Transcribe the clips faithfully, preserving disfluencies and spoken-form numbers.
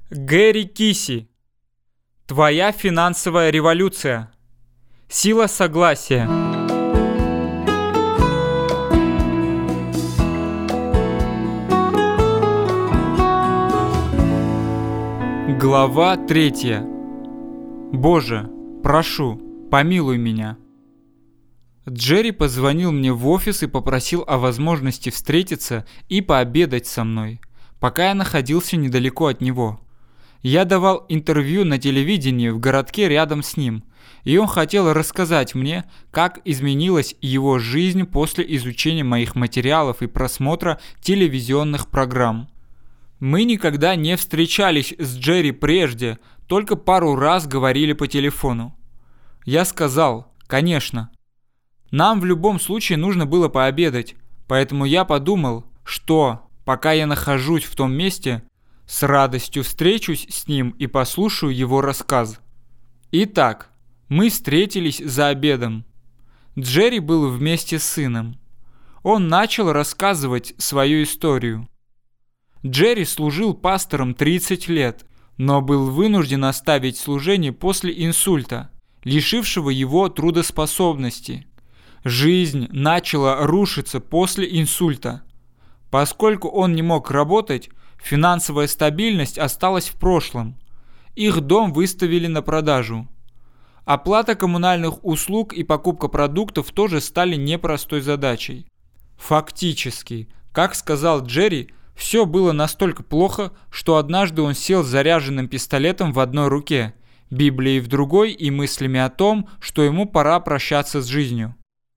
Гэри Киси. Твоя финансовая революция. Сила согласия. Глава третья. Боже, прошу, помилуй меня. Джерри позвонил мне в офис и попросил о возможности встретиться и пообедать со мной, пока я находился недалеко от него. Я давал интервью на телевидении в городке рядом с ним, и он хотел рассказать мне, как изменилась его жизнь после изучения моих материалов и просмотра телевизионных программ. Мы никогда не встречались с Джерри прежде, только пару раз говорили по телефону. Я сказал, конечно. Нам в любом случае нужно было пообедать, поэтому я подумал, что, пока я нахожусь в том месте, с радостью встречусь с ним и послушаю его рассказ. Итак, мы встретились за обедом. Джерри был вместе с сыном. Он начал рассказывать свою историю. Джерри служил пастором тридцать лет, но был вынужден оставить служение после инсульта, лишившего его трудоспособности. Жизнь начала рушиться после инсульта. Поскольку он не мог работать, финансовая стабильность осталась в прошлом. Их дом выставили на продажу. Оплата коммунальных услуг и покупка продуктов тоже стали непростой задачей. Фактически, как сказал Джерри, все было настолько плохо, что однажды он сел с заряженным пистолетом в одной руке, Библией в другой и мыслями о том, что ему пора прощаться с жизнью.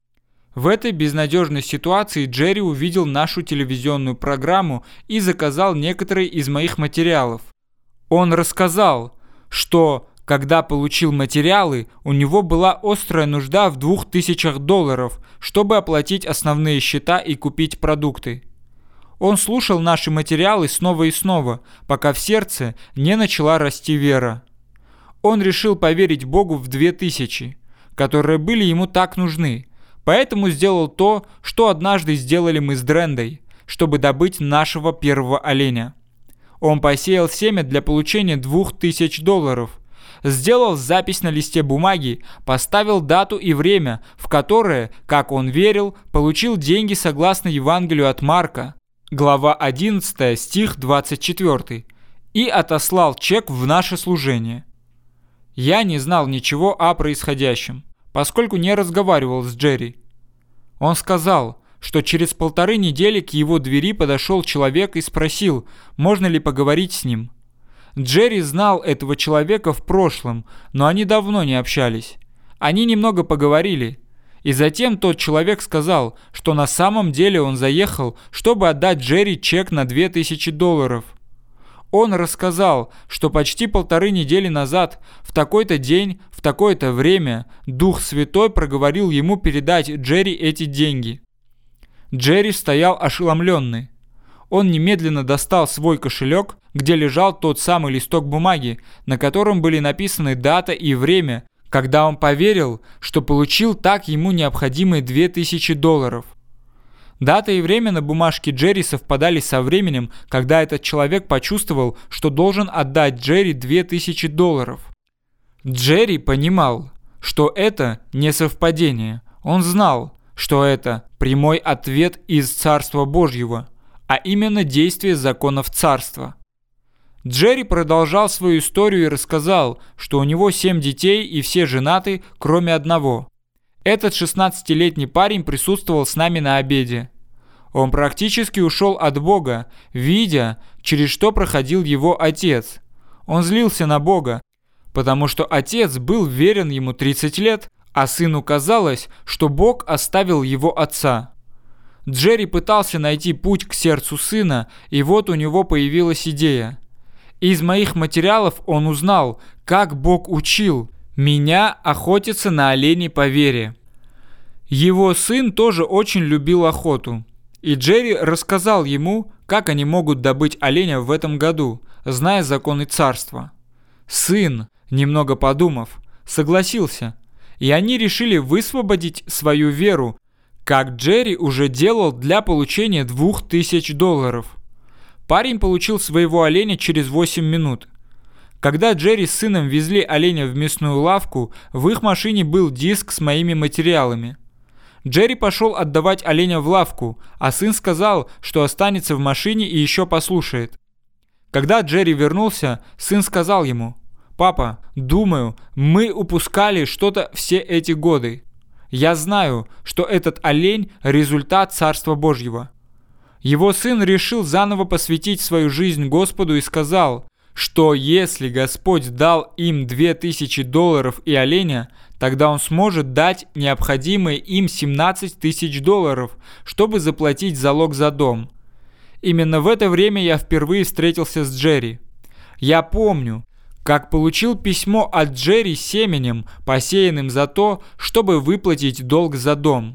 В этой безнадежной ситуации Джерри увидел нашу телевизионную программу и заказал некоторые из моих материалов. Он рассказал, что, когда получил материалы, у него была острая нужда в двух тысячах долларов, чтобы оплатить основные счета и купить продукты. Он слушал наши материалы снова и снова, пока в сердце не начала расти вера. Он решил поверить Богу в две тысячи, которые были ему так нужны. Поэтому сделал то, что однажды сделали мы с Дрендой, чтобы добыть нашего первого оленя. Он посеял семя для получения двух тысяч долларов, сделал запись на листе бумаги, поставил дату и время, в которое, как он верил, получил деньги согласно Евангелию от Марка, глава одиннадцатая, стих двадцать четвёртый, и отослал чек в наше служение. Я не знал ничего о происходящем, поскольку не разговаривал с Джерри. Он сказал, что через полторы недели к его двери подошел человек и спросил, можно ли поговорить с ним. Джерри знал этого человека в прошлом, но они давно не общались. Они немного поговорили, и затем тот человек сказал, что на самом деле он заехал, чтобы отдать Джерри чек на две тысячи долларов. Он рассказал, что почти полторы недели назад, в такой-то день, в такое-то время, Дух Святой проговорил ему передать Джерри эти деньги. Джерри стоял ошеломленный. Он немедленно достал свой кошелек, где лежал тот самый листок бумаги, на котором были написаны дата и время, когда он поверил, что получил так ему необходимые две тысячи долларов. Дата и время на бумажке Джерри совпадали со временем, когда этот человек почувствовал, что должен отдать Джерри две тысячи долларов. Джерри понимал, что это не совпадение. Он знал, что это прямой ответ из Царства Божьего, а именно действие законов Царства. Джерри продолжал свою историю и рассказал, что у него семь детей и все женаты, кроме одного. Этот шестнадцатилетний парень присутствовал с нами на обеде. Он практически ушел от Бога, видя, через что проходил его отец. Он злился на Бога, потому что отец был верен ему тридцать лет, а сыну казалось, что Бог оставил его отца. Джерри пытался найти путь к сердцу сына, и вот у него появилась идея. Из моих материалов он узнал, как Бог учил меня охотиться на оленей по вере. Его сын тоже очень любил охоту, и Джерри рассказал ему, как они могут добыть оленя в этом году, зная законы царства. Сын, немного подумав, согласился, и они решили высвободить свою веру, как Джерри уже делал для получения двух тысяч долларов. Парень получил своего оленя через восемь минут. Когда Джерри с сыном везли оленя в мясную лавку, в их машине был диск с моими материалами. Джерри пошел отдавать оленя в лавку, а сын сказал, что останется в машине и еще послушает. Когда Джерри вернулся, сын сказал ему: «Папа, думаю, мы упускали что-то все эти годы. Я знаю, что этот олень – результат Царства Божьего». Его сын решил заново посвятить свою жизнь Господу и сказал, что если Господь дал им две тысячи долларов и оленя, тогда он сможет дать необходимые им семнадцать тысяч долларов, чтобы заплатить залог за дом. Именно в это время я впервые встретился с Джерри. Я помню, как получил письмо от Джерри с семенем, посеянным за то, чтобы выплатить долг за дом.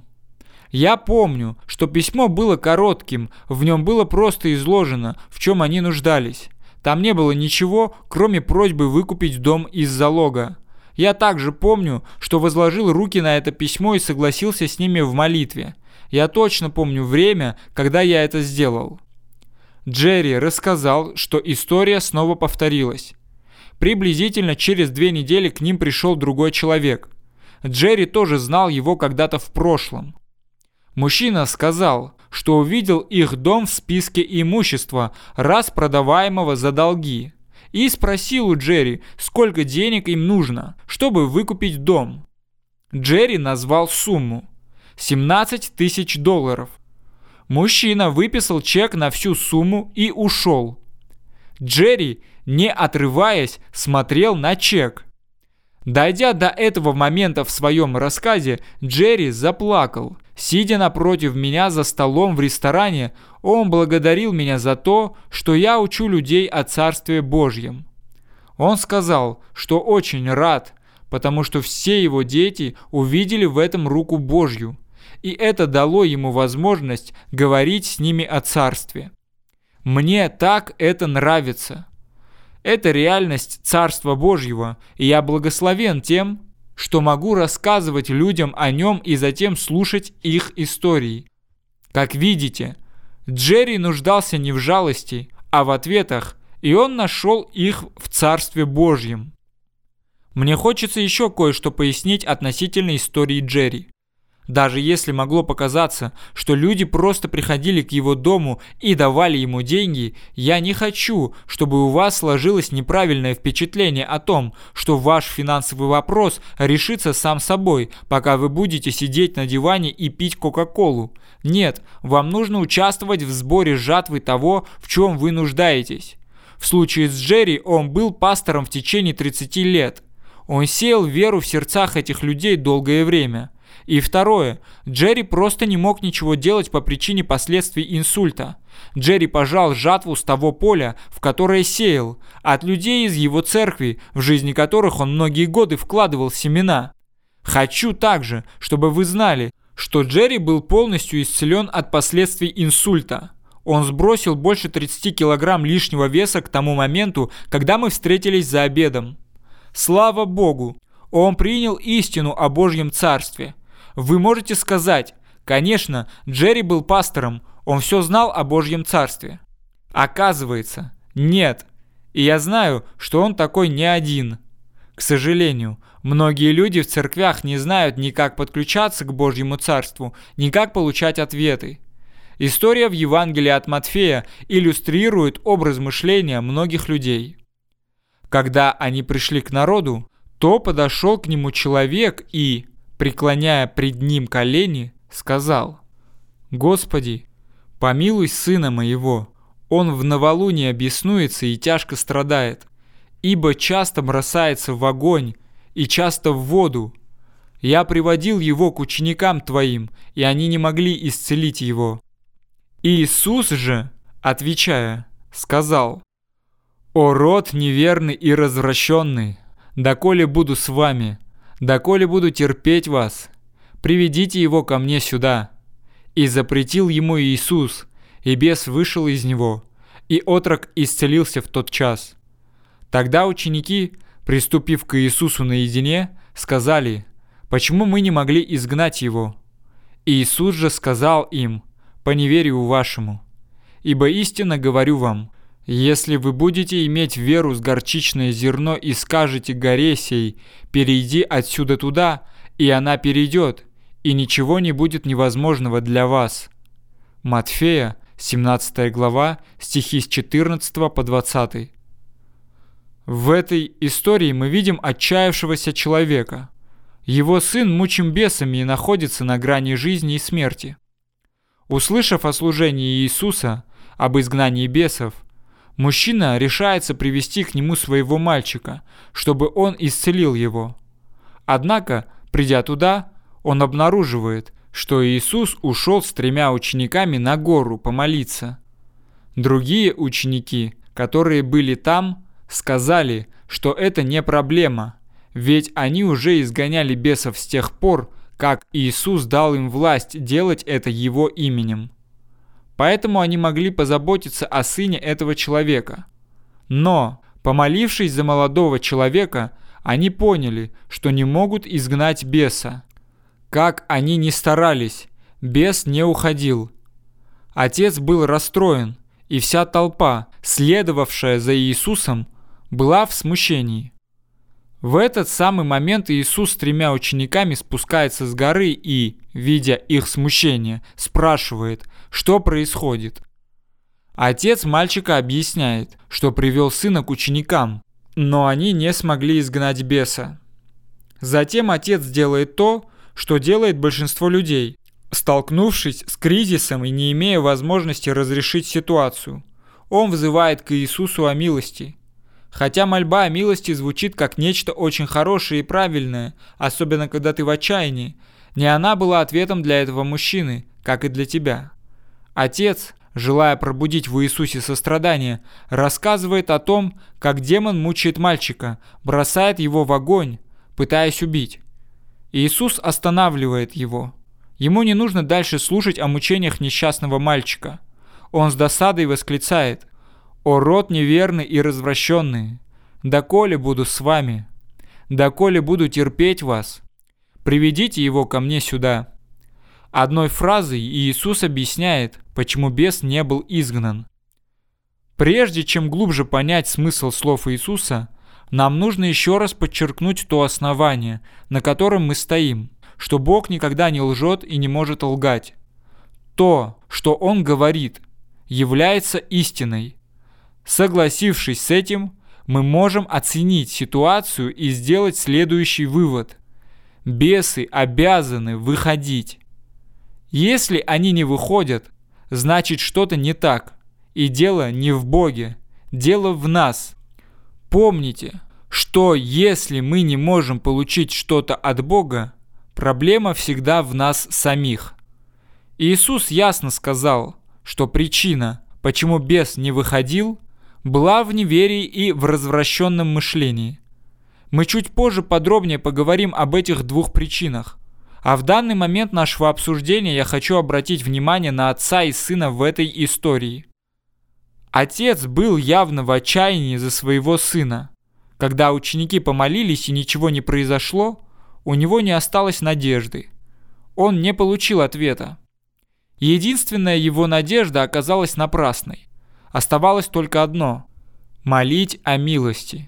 Я помню, что письмо было коротким, в нем было просто изложено, в чем они нуждались. Там не было ничего, кроме просьбы выкупить дом из залога. Я также помню, что возложил руки на это письмо и согласился с ними в молитве. Я точно помню время, когда я это сделал. Джерри рассказал, что история снова повторилась. Приблизительно через две недели к ним пришел другой человек. Джерри тоже знал его когда-то в прошлом. Мужчина сказал, что увидел их дом в списке имущества, распродаваемого за долги, и спросил у Джерри, сколько денег им нужно, чтобы выкупить дом. Джерри назвал сумму – семнадцать тысяч долларов. Мужчина выписал чек на всю сумму и ушел. Джерри, не отрываясь, смотрел на чек. Дойдя до этого момента в своем рассказе, Джерри заплакал. Сидя напротив меня за столом в ресторане, он благодарил меня за то, что я учу людей о Царстве Божьем. Он сказал, что очень рад, потому что все его дети увидели в этом руку Божью, и это дало ему возможность говорить с ними о Царстве. Мне так это нравится. Это реальность Царства Божьего, и я благословен тем, что могу рассказывать людям о нем и затем слушать их истории. Как видите, Джерри нуждался не в жалости, а в ответах, и он нашел их в Царстве Божьем. Мне хочется еще кое-что пояснить относительно истории Джерри. Даже если могло показаться, что люди просто приходили к его дому и давали ему деньги, я не хочу, чтобы у вас сложилось неправильное впечатление о том, что ваш финансовый вопрос решится сам собой, пока вы будете сидеть на диване и пить Кока-Колу. Нет, вам нужно участвовать в сборе жатвы того, в чем вы нуждаетесь. В случае с Джерри он был пастором в течение тридцати лет. Он сеял веру в сердцах этих людей долгое время. И второе, Джерри просто не мог ничего делать по причине последствий инсульта. Джерри пожал жатву с того поля, в которое сеял, от людей из его церкви, в жизни которых он многие годы вкладывал семена. Хочу также, чтобы вы знали, что Джерри был полностью исцелен от последствий инсульта. Он сбросил больше тридцати килограмм лишнего веса к тому моменту, когда мы встретились за обедом. Слава Богу! Он принял истину о Божьем Царстве. Вы можете сказать, конечно, Джерри был пастором, он все знал о Божьем Царстве. Оказывается, нет. И я знаю, что он такой не один. К сожалению, многие люди в церквях не знают ни как подключаться к Божьему Царству, ни как получать ответы. История в Евангелии от Матфея иллюстрирует образ мышления многих людей. Когда они пришли к народу, то подошел к нему человек и, преклоняя пред ним колени, сказал: «Господи, помилуй сына моего, он в новолуние беснуется и тяжко страдает, ибо часто бросается в огонь и часто в воду. Я приводил его к ученикам твоим, и они не могли исцелить его». Иисус же, отвечая, сказал: «О род неверный и развращенный, доколе буду с вами, доколе буду терпеть вас, приведите его ко мне сюда». И запретил ему Иисус, и бес вышел из него, и отрок исцелился в тот час. Тогда ученики, приступив к Иисусу наедине, сказали: «Почему мы не могли изгнать его?» Иисус же сказал им: «По неверию вашему. Ибо истинно говорю вам, Если вы будете иметь веру с горчичное зерно и скажете горе сей, перейди отсюда туда, и она перейдет, и ничего не будет невозможного для вас. Матфея, семнадцатая глава, стихи с четырнадцатого по двадцатый. В этой истории мы видим отчаявшегося человека. Его сын мучим бесами и находится на грани жизни и смерти. Услышав о служении Иисуса, об изгнании бесов, мужчина решается привести к нему своего мальчика, чтобы он исцелил его. Однако, придя туда, он обнаруживает, что Иисус ушел с тремя учениками на гору помолиться. Другие ученики, которые были там, сказали, что это не проблема, ведь они уже изгоняли бесов с тех пор, как Иисус дал им власть делать это Его именем. Поэтому они могли позаботиться о сыне этого человека. Но, помолившись за молодого человека, они поняли, что не могут изгнать беса. Как они ни старались, бес не уходил. Отец был расстроен, и вся толпа, следовавшая за Иисусом, была в смущении. В этот самый момент Иисус с тремя учениками спускается с горы и, видя их смущение, спрашивает, что происходит. Отец мальчика объясняет, что привел сына к ученикам, но они не смогли изгнать беса. Затем отец делает то, что делает большинство людей, столкнувшись с кризисом и не имея возможности разрешить ситуацию. Он взывает к Иисусу о милости. Хотя мольба о милости звучит как нечто очень хорошее и правильное, особенно когда ты в отчаянии, не она была ответом для этого мужчины, как и для тебя. Отец, желая пробудить в Иисусе сострадание, рассказывает о том, как демон мучает мальчика, бросает его в огонь, пытаясь убить. Иисус останавливает его. Ему не нужно дальше слушать о мучениях несчастного мальчика. Он с досадой восклицает: «О род неверный и развращенный! Доколе буду с вами? Доколе буду терпеть вас? Приведите его ко мне сюда». Одной фразой Иисус объясняет, почему бес не был изгнан. Прежде чем глубже понять смысл слов Иисуса, нам нужно еще раз подчеркнуть то основание, на котором мы стоим, что Бог никогда не лжет и не может лгать. То, что Он говорит, является истиной. Согласившись с этим, мы можем оценить ситуацию и сделать следующий вывод. Бесы обязаны выходить. Если они не выходят, значит что-то не так, и дело не в Боге, дело в нас. Помните, что если мы не можем получить что-то от Бога, проблема всегда в нас самих. Иисус ясно сказал, что причина, почему бес не выходил, была в неверии и в развращенном мышлении. Мы чуть позже подробнее поговорим об этих двух причинах. А в данный момент нашего обсуждения я хочу обратить внимание на отца и сына в этой истории. Отец был явно в отчаянии за своего сына. Когда ученики помолились и ничего не произошло, у него не осталось надежды. Он не получил ответа. Единственная его надежда оказалась напрасной. Оставалось только одно – молить о милости.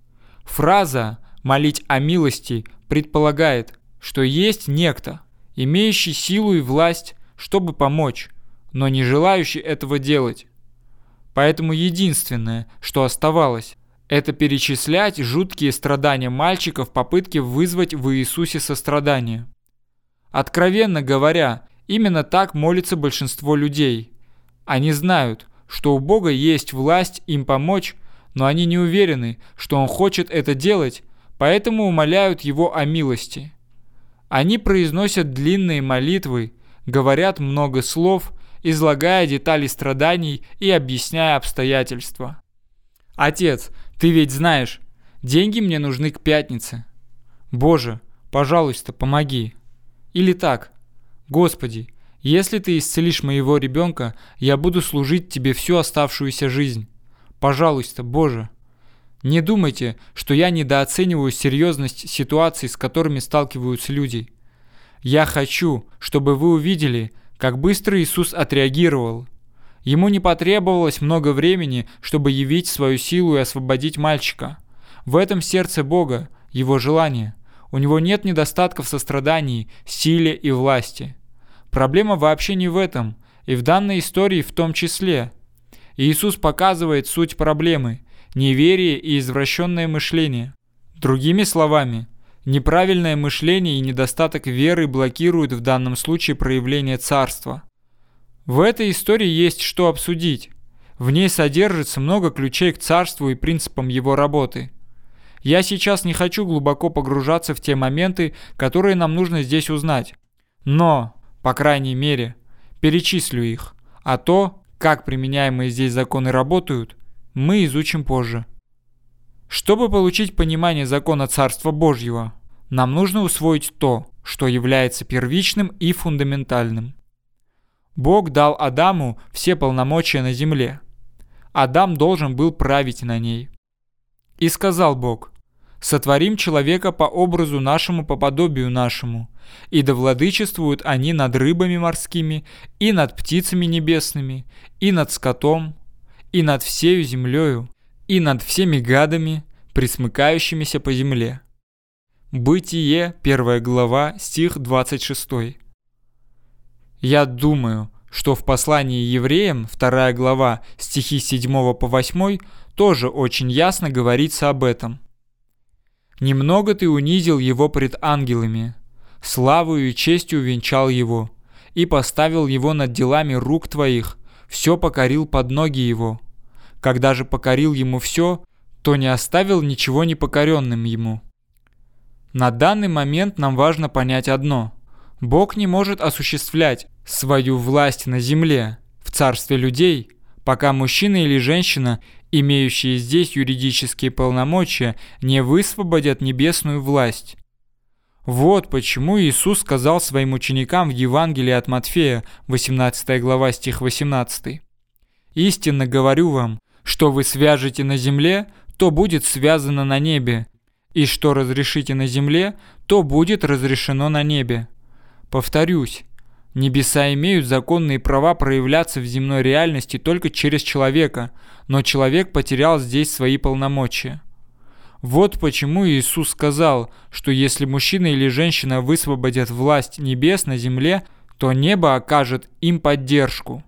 Фраза «молить о милости» предполагает, что есть некто, имеющий силу и власть, чтобы помочь, но не желающий этого делать. Поэтому единственное, что оставалось, это перечислять жуткие страдания мальчика в попытке вызвать в Иисусе сострадание. Откровенно говоря, именно так молится большинство людей. Они знают, что у Бога есть власть им помочь, но они не уверены, что Он хочет это делать, поэтому умоляют Его о милости. Они произносят длинные молитвы, говорят много слов, излагая детали страданий и объясняя обстоятельства. «Отец, ты ведь знаешь, деньги мне нужны к пятнице. Боже, пожалуйста, помоги». Или так: «Господи, если ты исцелишь моего ребенка, я буду служить тебе всю оставшуюся жизнь. Пожалуйста, Боже». Не думайте, что я недооцениваю серьезность ситуаций, с которыми сталкиваются люди. Я хочу, чтобы вы увидели, как быстро Иисус отреагировал. Ему не потребовалось много времени, чтобы явить свою силу и освободить мальчика. В этом сердце Бога, его желание. У него нет недостатков в сострадании, силе и власти. Проблема вообще не в этом, и в данной истории в том числе. Иисус показывает суть проблемы – неверие и извращенное мышление. Другими словами, неправильное мышление и недостаток веры блокируют в данном случае проявление царства. В этой истории есть что обсудить. В ней содержится много ключей к царству и принципам его работы. Я сейчас не хочу глубоко погружаться в те моменты, которые нам нужно здесь узнать. Но, по крайней мере, перечислю их. А то, как применяемые здесь законы работают, мы изучим позже. Чтобы получить понимание закона Царства Божьего, нам нужно усвоить то, что является первичным и фундаментальным. Бог дал Адаму все полномочия на земле. Адам должен был править на ней. И сказал Бог: «Сотворим человека по образу нашему, по подобию нашему, и да владычествуют они над рыбами морскими, и над птицами небесными, и над скотом, и над всею землею, и над всеми гадами, пресмыкающимися по земле». Бытие, первая глава, стих двадцать шесть. Я думаю, что в послании евреям, вторая глава, стихи с седьмого по восьмой, тоже очень ясно говорится об этом. «Немного ты унизил его пред ангелами, славою и честью венчал его, и поставил его над делами рук твоих, все покорил под ноги его. Когда же покорил ему все, то не оставил ничего непокоренным ему». На данный момент нам важно понять одно. Бог не может осуществлять свою власть на земле, в царстве людей, пока мужчина или женщина, имеющие здесь юридические полномочия, не высвободят небесную власть. Вот почему Иисус сказал своим ученикам в Евангелии от Матфея, восемнадцатая глава, стих восемнадцатый. «Истинно говорю вам, что вы свяжете на земле, то будет связано на небе, и что разрешите на земле, то будет разрешено на небе». Повторюсь, небеса имеют законные права проявляться в земной реальности только через человека, но человек потерял здесь свои полномочия. Вот почему Иисус сказал, что если мужчина или женщина высвободят власть небес на земле, то небо окажет им поддержку.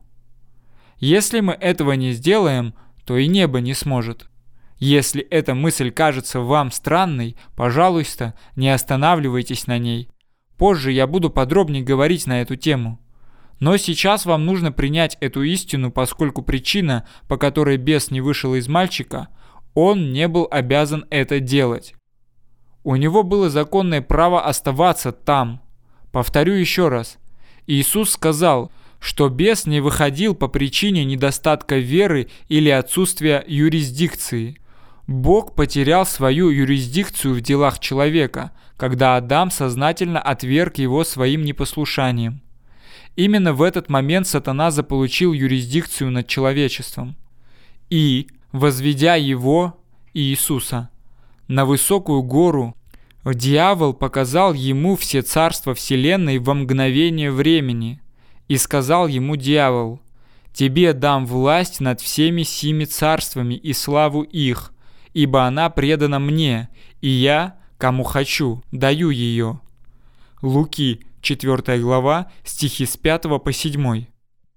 Если мы этого не сделаем, то и небо не сможет. Если эта мысль кажется вам странной, пожалуйста, не останавливайтесь на ней. Позже я буду подробнее говорить на эту тему. Но сейчас вам нужно принять эту истину, поскольку причина, по которой бес не вышел из мальчика, он не был обязан это делать. У него было законное право оставаться там. Повторю еще раз. Иисус сказал, что бес не выходил по причине недостатка веры или отсутствия юрисдикции. Бог потерял свою юрисдикцию в делах человека, когда Адам сознательно отверг его своим непослушанием. Именно в этот момент сатана заполучил юрисдикцию над человечеством. И, возведя его, Иисуса, на высокую гору, дьявол показал ему все царства вселенной во мгновение времени. И сказал ему дьявол: «Тебе дам власть над всеми сими царствами и славу их, ибо она предана мне, и я, кому хочу, даю ее». Луки, четвёртая глава, стихи с пятого по седьмой.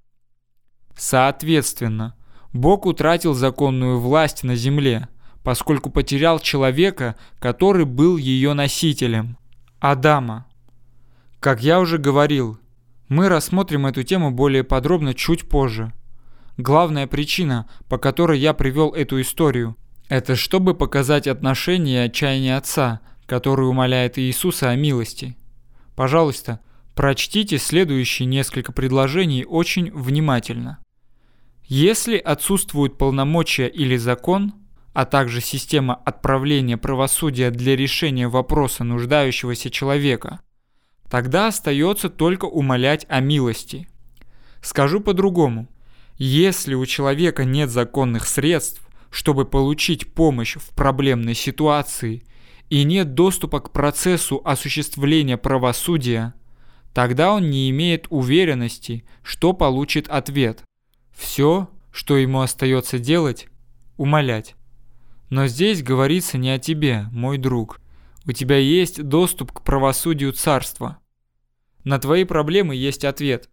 Соответственно, Бог утратил законную власть на земле, поскольку потерял человека, который был ее носителем – Адама. Как я уже говорил, мы рассмотрим эту тему более подробно чуть позже. Главная причина, по которой я привел эту историю, это чтобы показать отношение и отчаяние отца, который умоляет Иисуса о милости. Пожалуйста, прочтите следующие несколько предложений очень внимательно. Если отсутствуют полномочия или закон, а также система отправления правосудия для решения вопроса нуждающегося человека, тогда остается только умолять о милости. Скажу по-другому. Если у человека нет законных средств, чтобы получить помощь в проблемной ситуации, и нет доступа к процессу осуществления правосудия, тогда он не имеет уверенности, что получит ответ. Все, что ему остается делать, умолять. Но здесь говорится не о тебе, мой друг. У тебя есть доступ к правосудию царства. На твои проблемы есть ответ.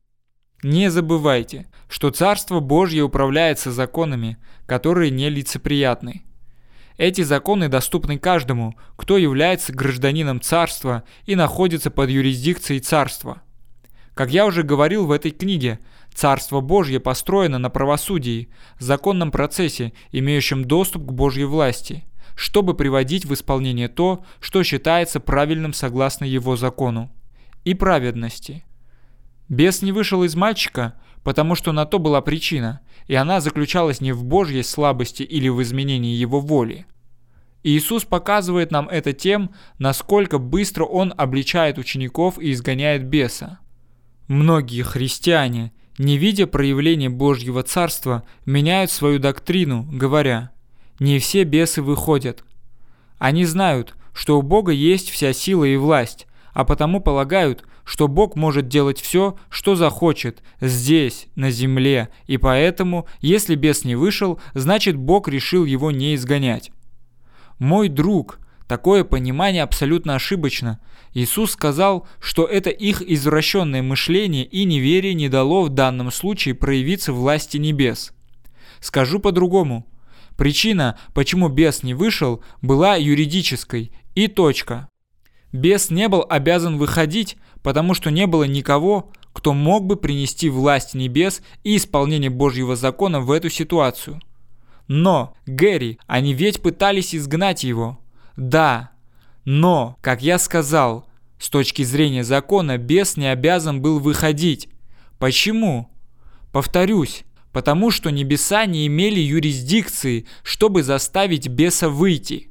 Не забывайте, что Царство Божье управляется законами, которые нелицеприятны. Эти законы доступны каждому, кто является гражданином царства и находится под юрисдикцией царства. Как я уже говорил в этой книге, Царство Божье построено на правосудии, законном процессе, имеющем доступ к Божьей власти, чтобы приводить в исполнение то, что считается правильным согласно его закону, и праведности. Бес не вышел из мальчика, потому что на то была причина, и она заключалась не в Божьей слабости или в изменении его воли. Иисус показывает нам это тем, насколько быстро Он обличает учеников и изгоняет беса. Многие христиане, не видя проявления Божьего Царства, меняют свою доктрину, говоря: «Не все бесы выходят». Они знают, что у Бога есть вся сила и власть, а потому полагают, что Бог может делать все, что захочет, здесь, на земле, и поэтому, если бес не вышел, значит Бог решил его не изгонять. Мой друг, такое понимание абсолютно ошибочно. Иисус сказал, что это их извращенное мышление и неверие не дало в данном случае проявиться власти небес. Скажу по-другому. Причина, почему бес не вышел, была юридической, и точка. Бес не был обязан выходить, потому что не было никого, кто мог бы принести власть небес и исполнение Божьего закона в эту ситуацию. Но, Гэри, они ведь пытались изгнать его. Да, но, как я сказал, с точки зрения закона бес не обязан был выходить. Почему? Повторюсь, потому что небеса не имели юрисдикции, чтобы заставить беса выйти.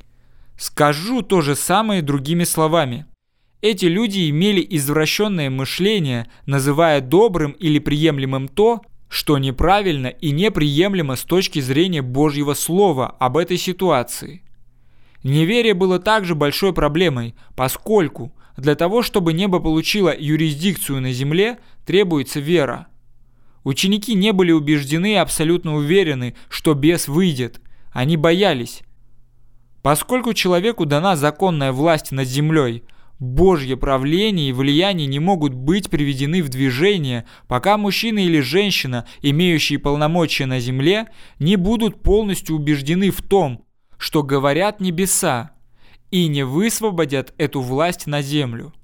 Скажу то же самое другими словами. Эти люди имели извращенное мышление, называя добрым или приемлемым то, что неправильно и неприемлемо с точки зрения Божьего Слова об этой ситуации. Неверие было также большой проблемой, поскольку для того, чтобы небо получило юрисдикцию на земле, требуется вера. Ученики не были убеждены и абсолютно уверены, что бес выйдет. Они боялись. Поскольку человеку дана законная власть над землей, Божье правление и влияние не могут быть приведены в движение, пока мужчина или женщина, имеющие полномочия на земле, не будут полностью убеждены в том, что говорят небеса, и не высвободят эту власть на землю.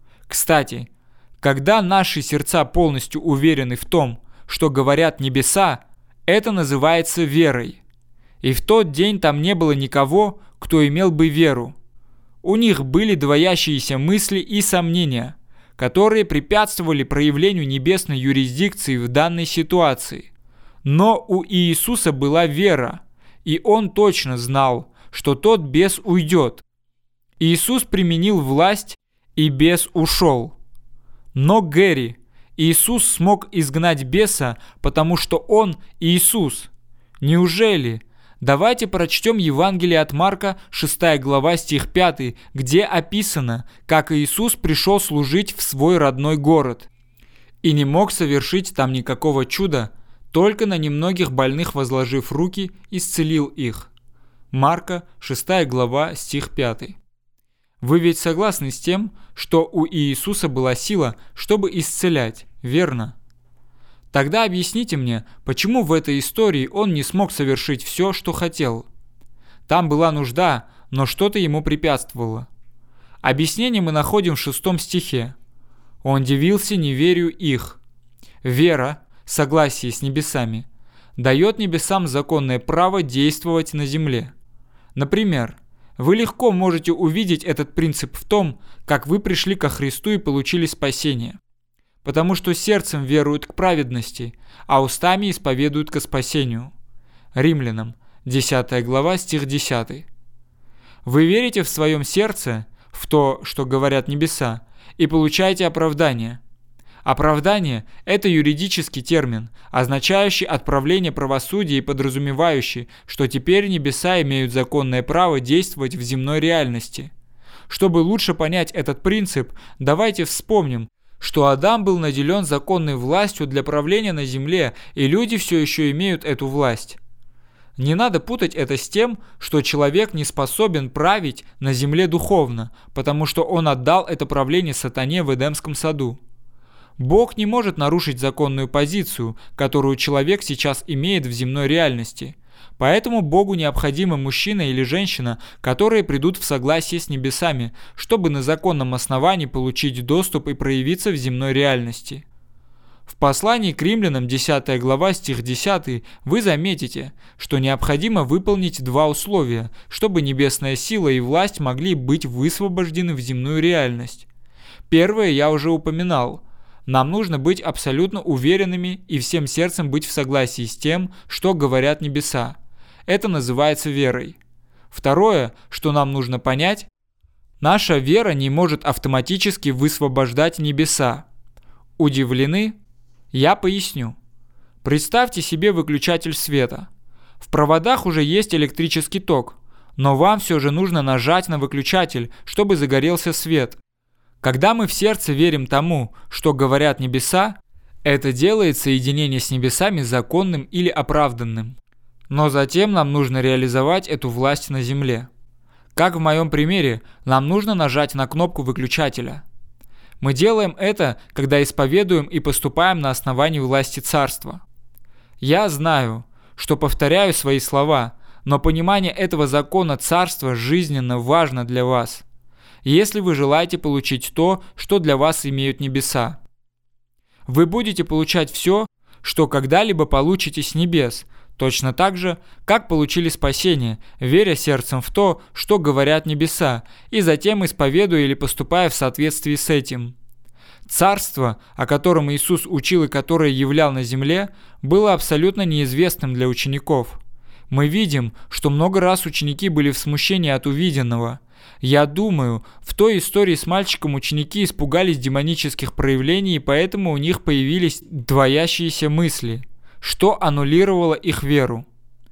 Кстати, когда наши сердца полностью уверены в том, что говорят небеса, это называется верой. И в тот день там не было никого, кто имел бы веру. У них были двоящиеся мысли и сомнения, которые препятствовали проявлению небесной юрисдикции в данной ситуации. Но у Иисуса была вера, и Он точно знал, что тот бес уйдет. Иисус применил власть, и бес ушел. Но, Гэри, Иисус смог изгнать беса, потому что Он Иисус. Неужели? Давайте прочтем Евангелие от Марка, шестая глава, стих пятый, где описано, как Иисус пришел служить в свой родной город. И не мог совершить там никакого чуда, только на немногих больных возложив руки, исцелил их. Марка, шестая глава, стих пятый. Вы ведь согласны с тем, что у Иисуса была сила, чтобы исцелять, верно? Тогда объясните мне, почему в этой истории он не смог совершить все, что хотел? Там была нужда, но что-то ему препятствовало. Объяснение мы находим в шестом стихе. Он дивился неверию их. Вера, согласие с небесами, дает небесам законное право действовать на земле. Например, вы легко можете увидеть этот принцип в том, как вы пришли ко Христу и получили спасение. Потому что сердцем веруют к праведности, а устами исповедуют ко спасению. Римлянам, десятая глава, стих десятый. Вы верите в своем сердце, в то, что говорят небеса, и получаете оправдание. Оправдание – это юридический термин, означающий отправление правосудия и подразумевающий, что теперь небеса имеют законное право действовать в земной реальности. Чтобы лучше понять этот принцип, давайте вспомним, что Адам был наделен законной властью для правления на земле, и люди все еще имеют эту власть. Не надо путать это с тем, что человек не способен править на земле духовно, потому что он отдал это правление сатане в Эдемском саду. Бог не может нарушить законную позицию, которую человек сейчас имеет в земной реальности. Поэтому Богу необходимы мужчина или женщина, которые придут в согласие с небесами, чтобы на законном основании получить доступ и проявиться в земной реальности. В послании к римлянам, десятая глава, стих десятый, вы заметите, что необходимо выполнить два условия, чтобы небесная сила и власть могли быть высвобождены в земную реальность. Первое я уже упоминал. Нам нужно быть абсолютно уверенными и всем сердцем быть в согласии с тем, что говорят небеса. Это называется верой. Второе, что нам нужно понять, наша вера не может автоматически высвобождать небеса. Удивлены? Я поясню. Представьте себе выключатель света. В проводах уже есть электрический ток, но вам все же нужно нажать на выключатель, чтобы загорелся свет. Когда мы в сердце верим тому, что говорят небеса, это делает соединение с небесами законным или оправданным. Но затем нам нужно реализовать эту власть на земле. Как в моем примере, нам нужно нажать на кнопку выключателя. Мы делаем это, когда исповедуем и поступаем на основании власти царства. Я знаю, что повторяю свои слова, но понимание этого закона царства жизненно важно для вас, если вы желаете получить то, что для вас имеют небеса. Вы будете получать все, что когда-либо получите с небес, точно так же, как получили спасение, веря сердцем в то, что говорят небеса, и затем исповедуя или поступая в соответствии с этим. Царство, о котором Иисус учил и которое являл на земле, было абсолютно неизвестным для учеников. Мы видим, что много раз ученики были в смущении от увиденного. Я думаю, в той истории с мальчиком ученики испугались демонических проявлений, и поэтому у них появились двоящиеся мысли, что аннулировало их веру.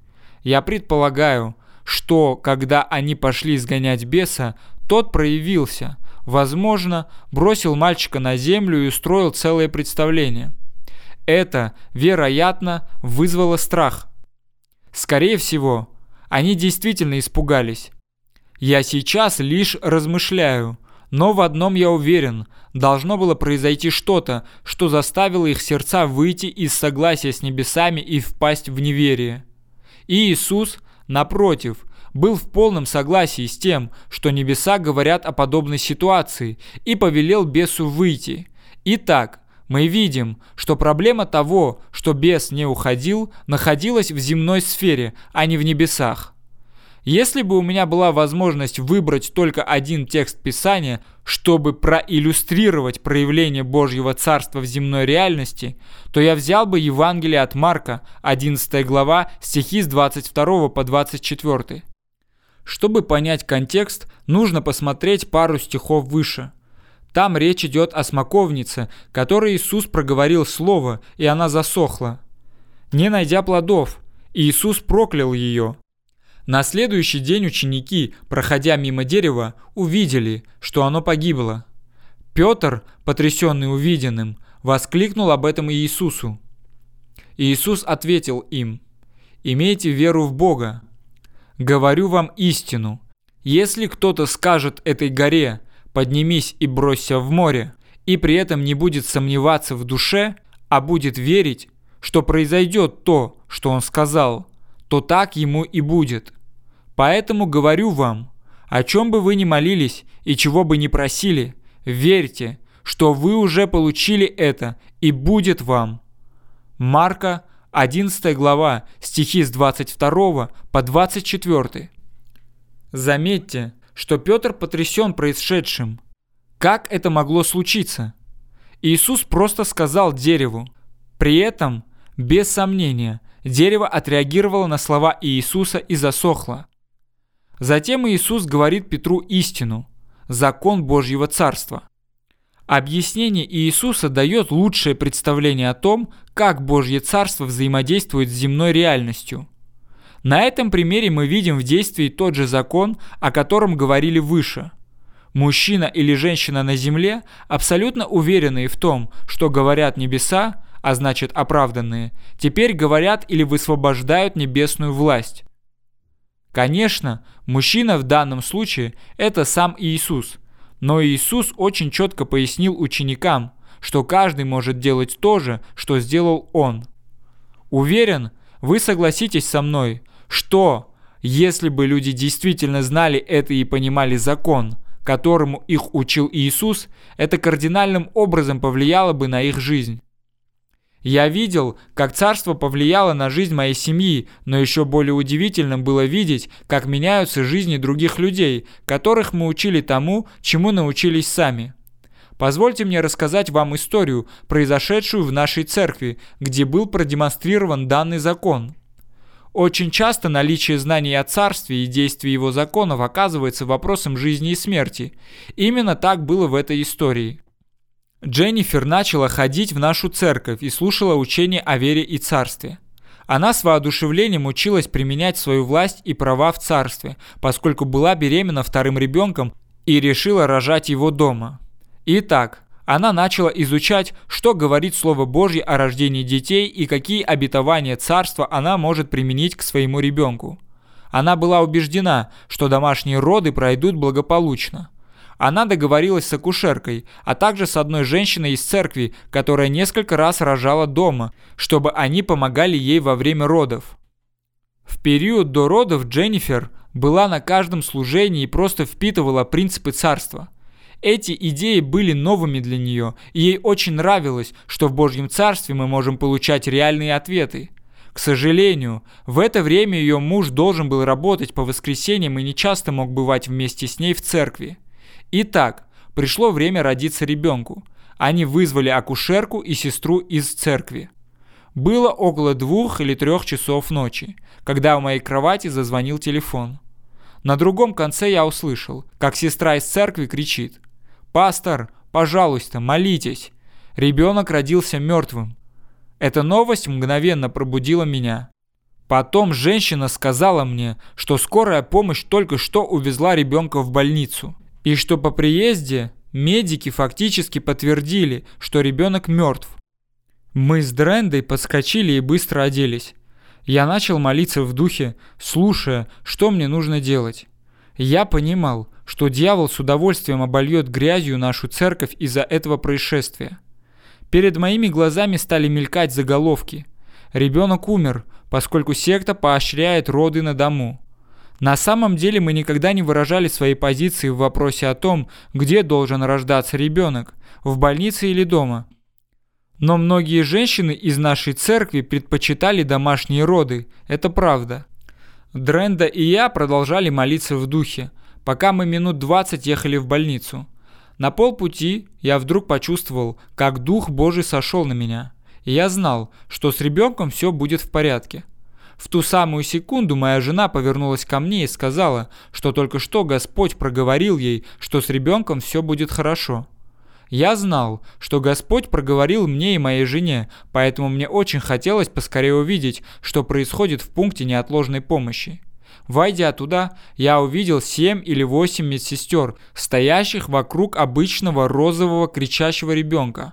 Я предполагаю, что когда они пошли изгонять беса, тот проявился, возможно, бросил мальчика на землю и устроил целое представление. Это, вероятно, вызвало страх. Скорее всего, они действительно испугались. Я сейчас лишь размышляю, но в одном я уверен, должно было произойти что-то, что заставило их сердца выйти из согласия с небесами и впасть в неверие. И Иисус, напротив, был в полном согласии с тем, что небеса говорят о подобной ситуации, и повелел бесу выйти. Итак, мы видим, что проблема того, что бес не уходил, находилась в земной сфере, а не в небесах. Если бы у меня была возможность выбрать только один текст Писания, чтобы проиллюстрировать проявление Божьего Царства в земной реальности, то я взял бы Евангелие от Марка, одиннадцатая глава, стихи с двадцать второго по двадцать четвёртый. Чтобы понять контекст, нужно посмотреть пару стихов выше. Там речь идет о смоковнице, которой Иисус проговорил слово, и она засохла. Не найдя плодов, Иисус проклял ее. На следующий день ученики, проходя мимо дерева, увидели, что оно погибло. Петр, потрясенный увиденным, воскликнул об этом Иисусу. Иисус ответил им: «Имейте веру в Бога. Говорю вам истину. Если кто-то скажет этой горе: поднимись и бросься в море, и при этом не будет сомневаться в душе, а будет верить, что произойдет то, что он сказал, то так ему и будет. Поэтому говорю вам, о чем бы вы ни молились и чего бы ни просили, верьте, что вы уже получили это, и будет вам». Марка, одиннадцатая глава, стихи с двадцать второго по двадцать четвёртый. Заметьте, что Петр потрясен происшедшим. Как это могло случиться? Иисус просто сказал дереву. При этом, без сомнения, дерево отреагировало на слова Иисуса и засохло. Затем Иисус говорит Петру истину, закон Божьего Царства. Объяснение Иисуса дает лучшее представление о том, как Божье Царство взаимодействует с земной реальностью. На этом примере мы видим в действии тот же закон, о котором говорили выше. Мужчина или женщина на земле, абсолютно уверенные в том, что говорят небеса, а значит оправданные, теперь говорят или высвобождают небесную власть. Конечно, мужчина в данном случае – это сам Иисус, но Иисус очень четко пояснил ученикам, что каждый может делать то же, что сделал Он. Уверен, вы согласитесь со мной, что, если бы люди действительно знали это и понимали закон, которому их учил Иисус, это кардинальным образом повлияло бы на их жизнь. Я видел, как царство повлияло на жизнь моей семьи, но еще более удивительным было видеть, как меняются жизни других людей, которых мы учили тому, чему научились сами. Позвольте мне рассказать вам историю, произошедшую в нашей церкви, где был продемонстрирован данный закон. Очень часто наличие знаний о царстве и действии его законов оказывается вопросом жизни и смерти. Именно так было в этой истории. Дженнифер начала ходить в нашу церковь и слушала учения о вере и царстве. Она с воодушевлением училась применять свою власть и права в царстве, поскольку была беременна вторым ребенком и решила рожать его дома. Итак, она начала изучать, что говорит Слово Божье о рождении детей и какие обетования царства она может применить к своему ребенку. Она была убеждена, что домашние роды пройдут благополучно. Она договорилась с акушеркой, а также с одной женщиной из церкви, которая несколько раз рожала дома, чтобы они помогали ей во время родов. В период до родов Дженнифер была на каждом служении и просто впитывала принципы царства. Эти идеи были новыми для нее, и ей очень нравилось, что в Божьем Царстве мы можем получать реальные ответы. К сожалению, в это время ее муж должен был работать по воскресеньям и не часто мог бывать вместе с ней в церкви. Итак, пришло время родиться ребенку. Они вызвали акушерку и сестру из церкви. Было около двух или трех часов ночи, когда у моей кровати зазвонил телефон. На другом конце я услышал, как сестра из церкви кричит: «Пастор, пожалуйста, молитесь! Ребенок родился мертвым». Эта новость мгновенно пробудила меня. Потом женщина сказала мне, что скорая помощь только что увезла ребенка в больницу, и что по приезде медики фактически подтвердили, что ребенок мертв. Мы с Дрендой подскочили и быстро оделись. Я начал молиться в духе, слушая, что мне нужно делать. Я понимал, что дьявол с удовольствием обольет грязью нашу церковь из-за этого происшествия. Перед моими глазами стали мелькать заголовки. Ребенок умер, поскольку секта поощряет роды на дому. На самом деле мы никогда не выражали своей позиции в вопросе о том, где должен рождаться ребенок, в больнице или дома. Но многие женщины из нашей церкви предпочитали домашние роды, это правда. Дренда и я продолжали молиться в духе, пока мы минут двадцать ехали в больницу. На полпути я вдруг почувствовал, как Дух Божий сошел на меня, и я знал, что с ребенком все будет в порядке. В ту самую секунду моя жена повернулась ко мне и сказала, что только что Господь проговорил ей, что с ребенком все будет хорошо. Я знал, что Господь проговорил мне и моей жене, поэтому мне очень хотелось поскорее увидеть, что происходит в пункте неотложной помощи. Войдя туда, я увидел семь или восемь медсестер, стоящих вокруг обычного розового кричащего ребенка.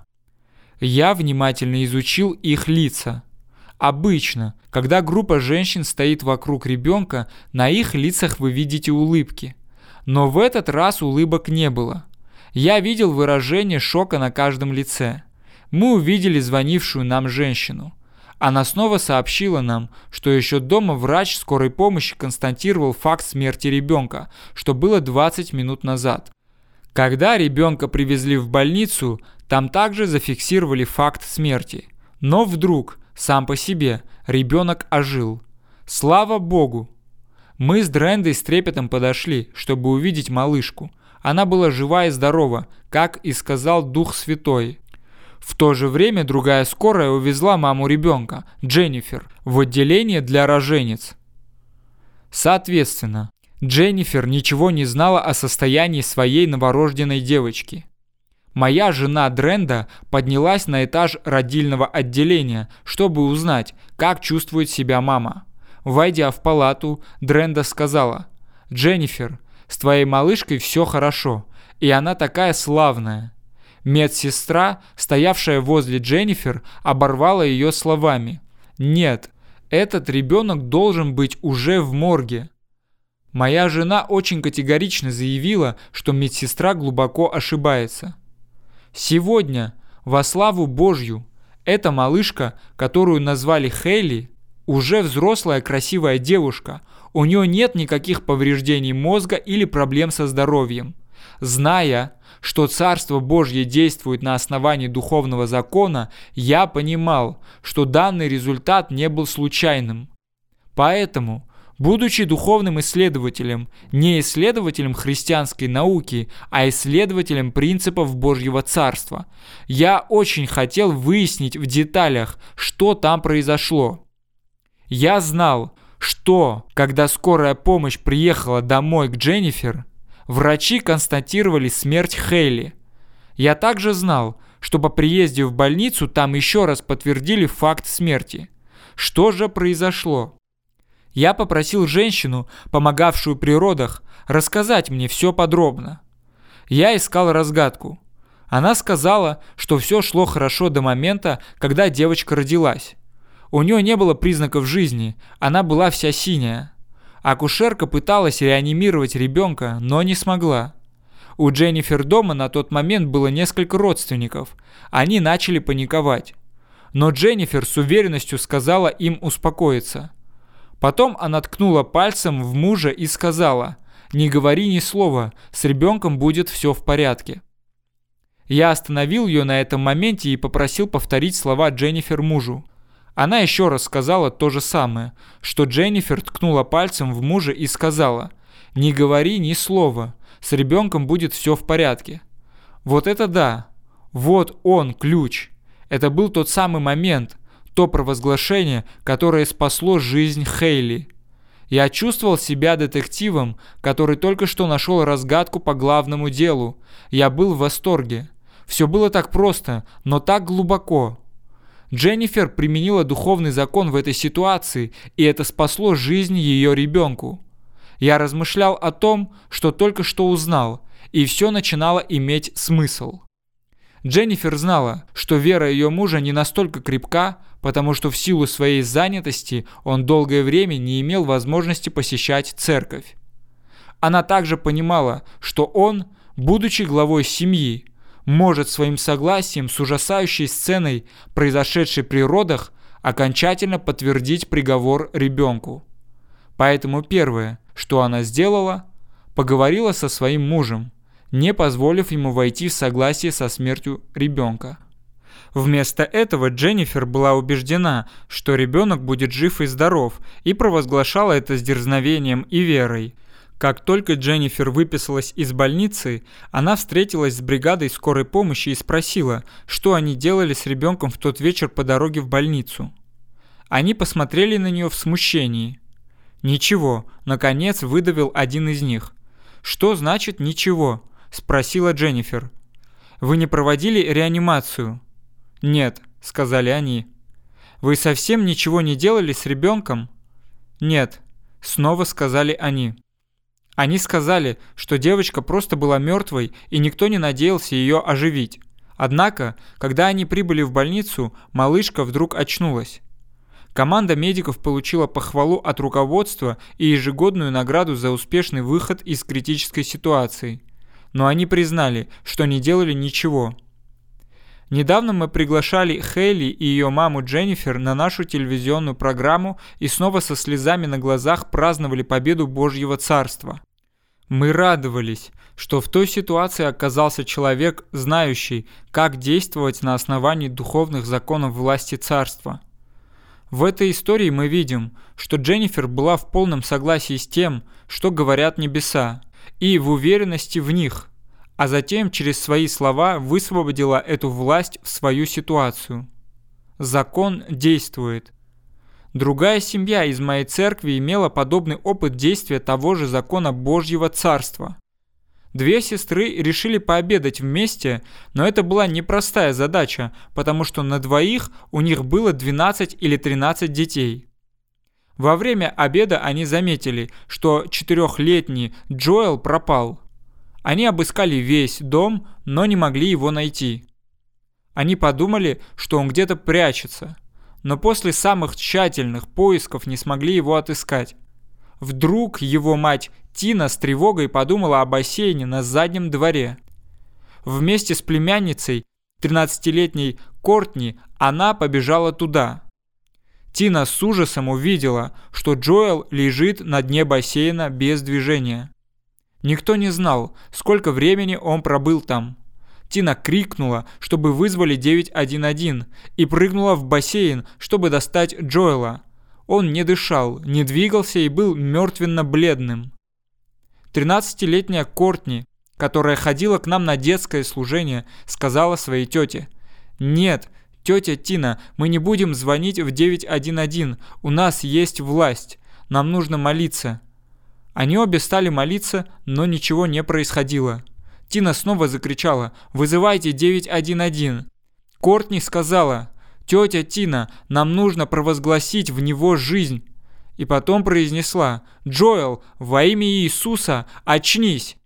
Я внимательно изучил их лица. Обычно, когда группа женщин стоит вокруг ребенка, на их лицах вы видите улыбки. Но в этот раз улыбок не было. Я видел выражение шока на каждом лице. Мы увидели звонившую нам женщину. Она снова сообщила нам, что еще дома врач скорой помощи констатировал факт смерти ребенка, что было двадцать минут назад. Когда ребенка привезли в больницу, там также зафиксировали факт смерти. Но вдруг, сам по себе, ребенок ожил. Слава Богу! Мы с Дрендой с трепетом подошли, чтобы увидеть малышку. Она была жива и здорова, как и сказал Дух Святой. В то же время другая скорая увезла маму ребенка, Дженнифер, в отделение для роженец. Соответственно, Дженнифер ничего не знала о состоянии своей новорожденной девочки. Моя жена Дренда поднялась на этаж родильного отделения, чтобы узнать, как чувствует себя мама. Войдя в палату, Дренда сказала: «Дженнифер, С твоей малышкой все хорошо, и она такая славная». Медсестра, стоявшая возле Дженнифер, оборвала ее словами: «Нет, этот ребенок должен быть уже в морге». Моя жена очень категорично заявила, что медсестра глубоко ошибается. Сегодня, во славу Божью, эта малышка, которую назвали Хейли, уже взрослая красивая девушка, у нее нет никаких повреждений мозга или проблем со здоровьем. Зная, что Царство Божье действует на основании духовного закона, я понимал, что данный результат не был случайным. Поэтому, будучи духовным исследователем, не исследователем христианской науки, а исследователем принципов Божьего Царства, я очень хотел выяснить в деталях, что там произошло. Я знал, что, когда скорая помощь приехала домой к Дженнифер, врачи констатировали смерть Хейли. Я также знал, что по приезде в больницу там еще раз подтвердили факт смерти. Что же произошло? Я попросил женщину, помогавшую при родах, рассказать мне все подробно. Я искал разгадку. Она сказала, что все шло хорошо до момента, когда девочка родилась. У нее не было признаков жизни, она была вся синяя. Акушерка пыталась реанимировать ребенка, но не смогла. У Дженнифер дома на тот момент было несколько родственников. Они начали паниковать. Но Дженнифер с уверенностью сказала им успокоиться. Потом она ткнула пальцем в мужа и сказала: «Не говори ни слова, с ребенком будет все в порядке». Я остановил ее на этом моменте и попросил повторить слова Дженнифер мужу. Она еще раз сказала то же самое, что Дженнифер ткнула пальцем в мужа и сказала: «Не говори ни слова, с ребенком будет все в порядке». Вот это да, вот он ключ. Это был тот самый момент, то провозглашение, которое спасло жизнь Хейли. Я чувствовал себя детективом, который только что нашел разгадку по главному делу. Я был в восторге. Все было так просто, но так глубоко. Дженнифер применила духовный закон в этой ситуации, и это спасло жизнь ее ребенку. Я размышлял о том, что только что узнал, и все начинало иметь смысл. Дженнифер знала, что вера ее мужа не настолько крепка, потому что в силу своей занятости он долгое время не имел возможности посещать церковь. Она также понимала, что он, будучи главой семьи, может своим согласием с ужасающей сценой, произошедшей при родах, окончательно подтвердить приговор ребенку. Поэтому первое, что она сделала, поговорила со своим мужем, не позволив ему войти в согласие со смертью ребенка. Вместо этого Дженнифер была убеждена, что ребенок будет жив и здоров, и провозглашала это с дерзновением и верой. Как только Дженнифер выписалась из больницы, она встретилась с бригадой скорой помощи и спросила, что они делали с ребенком в тот вечер по дороге в больницу. Они посмотрели на нее в смущении. «Ничего», — наконец выдавил один из них. «Что значит «ничего»?» — спросила Дженнифер. «Вы не проводили реанимацию?» «Нет», — сказали они. «Вы совсем ничего не делали с ребенком?» «Нет», — снова сказали они. Они сказали, что девочка просто была мертвой, и никто не надеялся ее оживить. Однако, когда они прибыли в больницу, малышка вдруг очнулась. Команда медиков получила похвалу от руководства и ежегодную награду за успешный выход из критической ситуации. Но они признали, что не делали ничего. Недавно мы приглашали Хейли и ее маму Дженнифер на нашу телевизионную программу и снова со слезами на глазах праздновали победу Божьего Царства. Мы радовались, что в той ситуации оказался человек, знающий, как действовать на основании духовных законов власти Царства. В этой истории мы видим, что Дженнифер была в полном согласии с тем, что говорят небеса, и в уверенности в них, а затем через свои слова высвободила эту власть в свою ситуацию. Закон действует. Другая семья из моей церкви имела подобный опыт действия того же закона Божьего Царства. Две сестры решили пообедать вместе, но это была непростая задача, потому что на двоих у них было двенадцать или тринадцать детей. Во время обеда они заметили, что четырехлетний Джоэл пропал. Они обыскали весь дом, но не могли его найти. Они подумали, что он где-то прячется, но после самых тщательных поисков не смогли его отыскать. Вдруг его мать Тина с тревогой подумала о бассейне на заднем дворе. Вместе с племянницей, тринадцатилетней Кортни, она побежала туда. Тина с ужасом увидела, что Джоэл лежит на дне бассейна без движения. Никто не знал, сколько времени он пробыл там. Тина крикнула, чтобы вызвали девять один один, и прыгнула в бассейн, чтобы достать Джоэла. Он не дышал, не двигался и был мертвенно-бледным. тринадцатилетняя Кортни, которая ходила к нам на детское служение, сказала своей тете: «Нет, тетя Тина, мы не будем звонить в девять один один, у нас есть власть, нам нужно молиться». Они обе стали молиться, но ничего не происходило. Тина снова закричала: «Вызывайте девять один один». Кортни сказала: «Тетя Тина, нам нужно провозгласить в него жизнь». И потом произнесла: «Джоэл, во имя Иисуса, очнись!»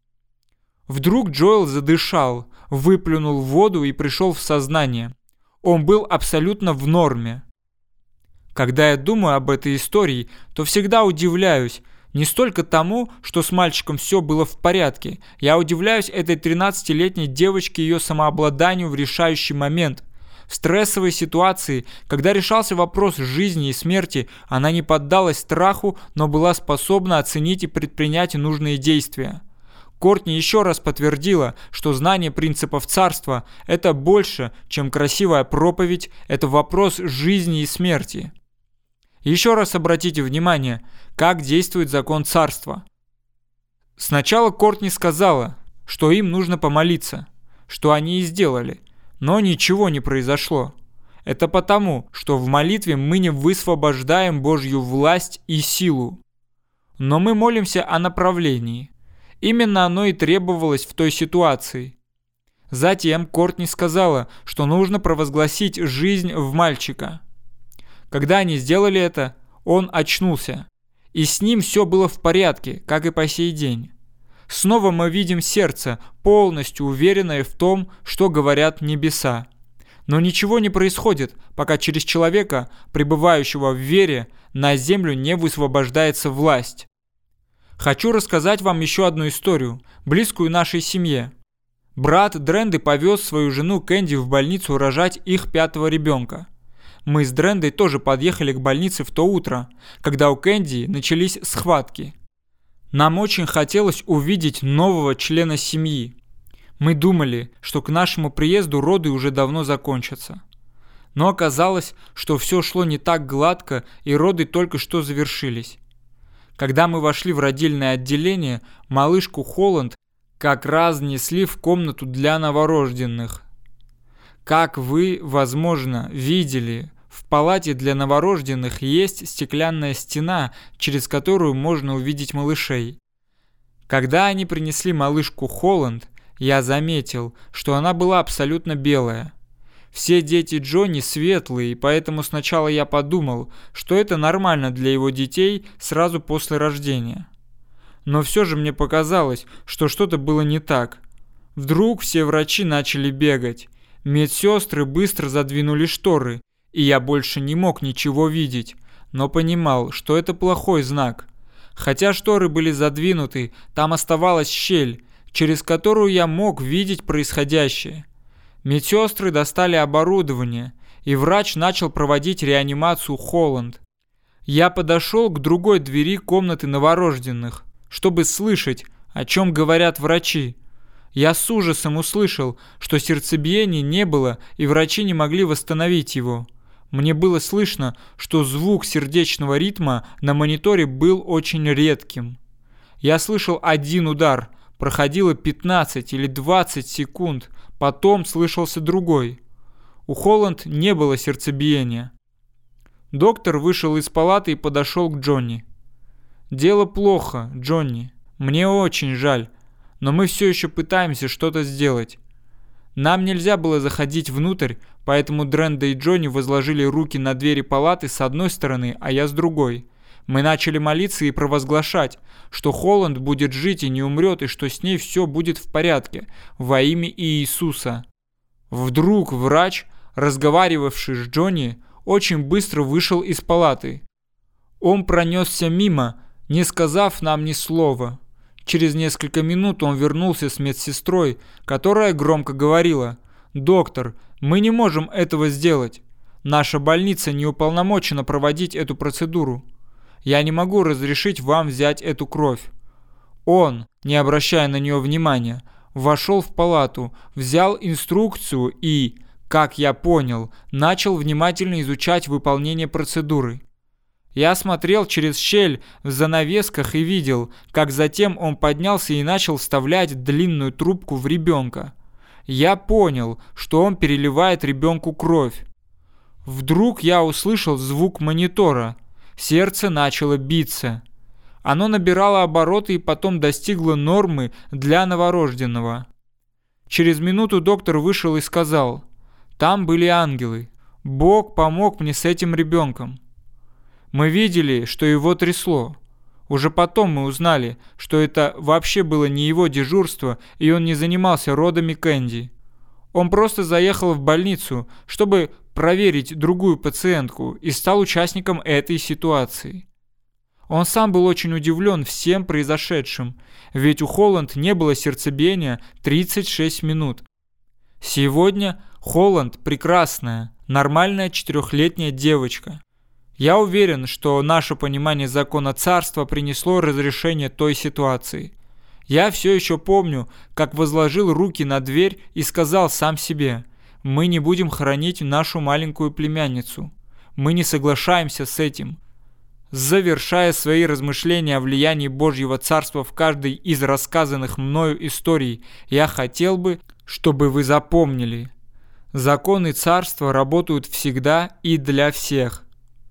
Вдруг Джоэл задышал, выплюнул в воду и пришел в сознание. Он был абсолютно в норме. Когда я думаю об этой истории, то всегда удивляюсь. Не столько тому, что с мальчиком все было в порядке. Я удивляюсь этой тринадцатилетней девочке и ее самообладанию в решающий момент. В стрессовой ситуации, когда решался вопрос жизни и смерти, она не поддалась страху, но была способна оценить и предпринять нужные действия. Кортни еще раз подтвердила, что знание принципов царства – это больше, чем красивая проповедь, это вопрос жизни и смерти. Еще раз обратите внимание, как действует закон царства. Сначала Кортни сказала, что им нужно помолиться, что они и сделали, но ничего не произошло. Это потому, что в молитве мы не высвобождаем Божью власть и силу. Но мы молимся о направлении. Именно оно и требовалось в той ситуации. Затем Кортни сказала, что нужно провозгласить жизнь в мальчика. Когда они сделали это, он очнулся. И с ним все было в порядке, как и по сей день. Снова мы видим сердце, полностью уверенное в том, что говорят небеса. Но ничего не происходит, пока через человека, пребывающего в вере, на землю не высвобождается власть. Хочу рассказать вам еще одну историю, близкую нашей семье. Брат Дренды повез свою жену Кэнди в больницу рожать их пятого ребенка. Мы с Дрендой тоже подъехали к больнице в то утро, когда у Кэнди начались схватки. Нам очень хотелось увидеть нового члена семьи. Мы думали, что к нашему приезду роды уже давно закончатся. Но оказалось, что все шло не так гладко, и роды только что завершились. Когда мы вошли в родильное отделение, малышку Холланд как раз несли в комнату для новорожденных. Как вы, возможно, видели, в палате для новорожденных есть стеклянная стена, через которую можно увидеть малышей. Когда они принесли малышку Холланд, я заметил, что она была абсолютно белая. Все дети Джонни светлые, поэтому сначала я подумал, что это нормально для его детей сразу после рождения. Но все же мне показалось, что что-то было не так. Вдруг все врачи начали бегать. Медсестры быстро задвинули шторы, и я больше не мог ничего видеть, но понимал, что это плохой знак. Хотя шторы были задвинуты, там оставалась щель, через которую я мог видеть происходящее. Медсестры достали оборудование, и врач начал проводить реанимацию Холланд. Я подошел к другой двери комнаты новорожденных, чтобы слышать, о чем говорят врачи. Я с ужасом услышал, что сердцебиения не было, и врачи не могли восстановить его. Мне было слышно, что звук сердечного ритма на мониторе был очень редким. Я слышал один удар, проходило пятнадцать или двадцать секунд, потом слышался другой. У Холланд не было сердцебиения. Доктор вышел из палаты и подошел к Джонни. «Дело плохо, Джонни. Мне очень жаль, но мы все еще пытаемся что-то сделать». Нам нельзя было заходить внутрь, поэтому Дренда и Джонни возложили руки на двери палаты с одной стороны, а я с другой. Мы начали молиться и провозглашать, что Холланд будет жить и не умрет, и что с ней все будет в порядке, во имя Иисуса. Вдруг врач, разговаривавший с Джонни, очень быстро вышел из палаты. Он пронесся мимо, не сказав нам ни слова. Через несколько минут он вернулся с медсестрой, которая громко говорила: «Доктор, мы не можем этого сделать. Наша больница не уполномочена проводить эту процедуру. Я не могу разрешить вам взять эту кровь». Он, не обращая на нее внимания, вошел в палату, взял инструкцию и, как я понял, начал внимательно изучать выполнение процедуры. Я смотрел через щель в занавесках и видел, как затем он поднялся и начал вставлять длинную трубку в ребенка. Я понял, что он переливает ребенку кровь. Вдруг я услышал звук монитора. Сердце начало биться. Оно набирало обороты и потом достигло нормы для новорожденного. Через минуту доктор вышел и сказал: «Там были ангелы. Бог помог мне с этим ребенком». Мы видели, что его трясло. Уже потом мы узнали, что это вообще было не его дежурство, и он не занимался родами Кэнди. Он просто заехал в больницу, чтобы проверить другую пациентку, и стал участником этой ситуации. Он сам был очень удивлен всем произошедшим, ведь у Холланд не было сердцебиения тридцать шесть минут. Сегодня Холланд прекрасная, нормальная четырехлетняя девочка. Я уверен, что наше понимание закона царства принесло разрешение той ситуации. Я все еще помню, как возложил руки на дверь и сказал сам себе: «Мы не будем хоронить нашу маленькую племянницу. Мы не соглашаемся с этим». Завершая свои размышления о влиянии Божьего Царства в каждой из рассказанных мною историй, я хотел бы, чтобы вы запомнили: законы Царства работают всегда и для всех.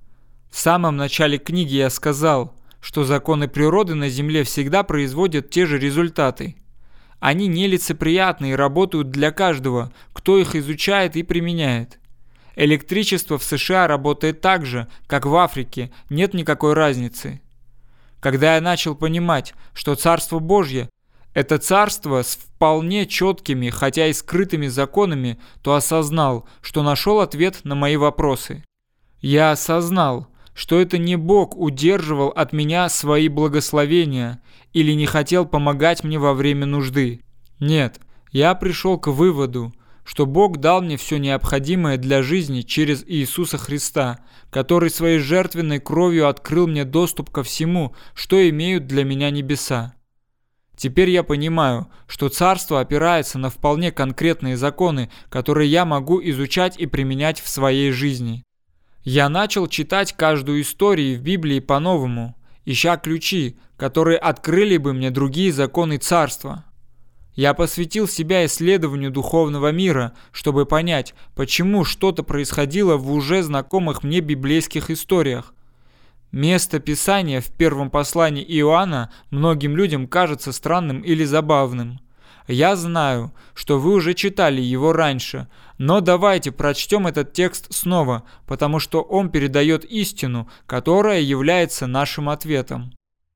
В самом начале книги я сказал, что законы природы на Земле всегда производят те же результаты. Они нелицеприятны и работают для каждого, кто их изучает и применяет. Электричество в США работает так же, как в Африке, нет никакой разницы. Когда я начал понимать, что Царство Божье – это царство с вполне четкими, хотя и скрытыми законами, то осознал, что нашел ответ на мои вопросы. Я осознал, что это не Бог удерживал от меня свои благословения или не хотел помогать мне во время нужды. Нет, я пришел к выводу, что Бог дал мне все необходимое для жизни через Иисуса Христа, который своей жертвенной кровью открыл мне доступ ко всему, что имеют для меня небеса. Теперь я понимаю, что царство опирается на вполне конкретные законы, которые я могу изучать и применять в своей жизни. Я начал читать каждую историю в Библии по-новому, ища ключи, которые открыли бы мне другие законы царства. Я посвятил себя исследованию духовного мира, чтобы понять, почему что-то происходило в уже знакомых мне библейских историях. Место Писания в первом послании Иоанна многим людям кажется странным или забавным. Я знаю, что вы уже читали его раньше, но давайте прочтем этот текст снова, потому что он передает истину, которая является нашим ответом.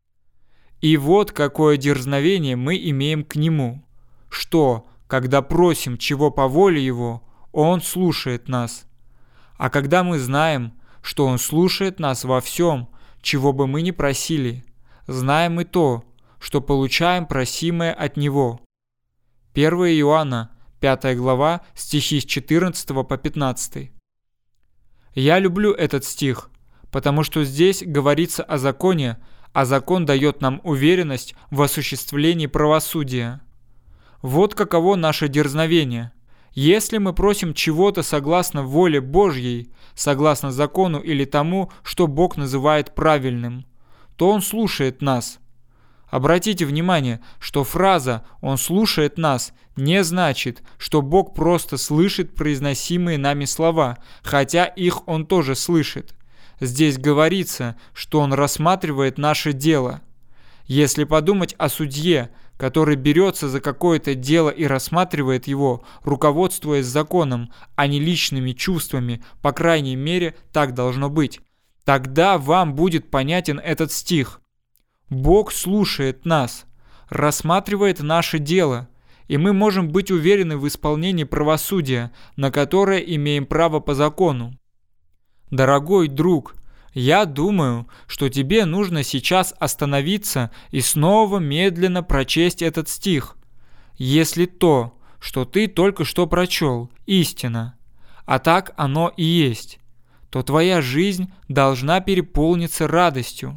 «И вот какое дерзновение мы имеем к Нему, что, когда просим чего по воле Его, Он слушает нас. А когда мы знаем, что Он слушает нас во всем, чего бы мы ни просили, знаем и то, что получаем просимое от Него». первое Иоанна, пятая глава, стихи с четырнадцатого по пятнадцатый. Я люблю этот стих, потому что здесь говорится о законе, а закон дает нам уверенность в осуществлении правосудия. Вот каково наше дерзновение. Если мы просим чего-то согласно воле Божьей, согласно закону или тому, что Бог называет правильным, то Он слушает нас. Обратите внимание, что фраза «Он слушает нас» не значит, что Бог просто слышит произносимые нами слова, хотя их Он тоже слышит. Здесь говорится, что Он рассматривает наше дело. Если подумать о судье, который берется за какое-то дело и рассматривает его, руководствуясь законом, а не личными чувствами, по крайней мере, так должно быть, Тогда вам будет понятен этот стих. Бог слушает нас, рассматривает наше дело, и мы можем быть уверены в исполнении правосудия, на которое имеем право по закону. Дорогой друг, я думаю, что тебе нужно сейчас остановиться и снова медленно прочесть этот стих. Если то, что ты только что прочел, истина, а так оно и есть, то твоя жизнь должна переполниться радостью.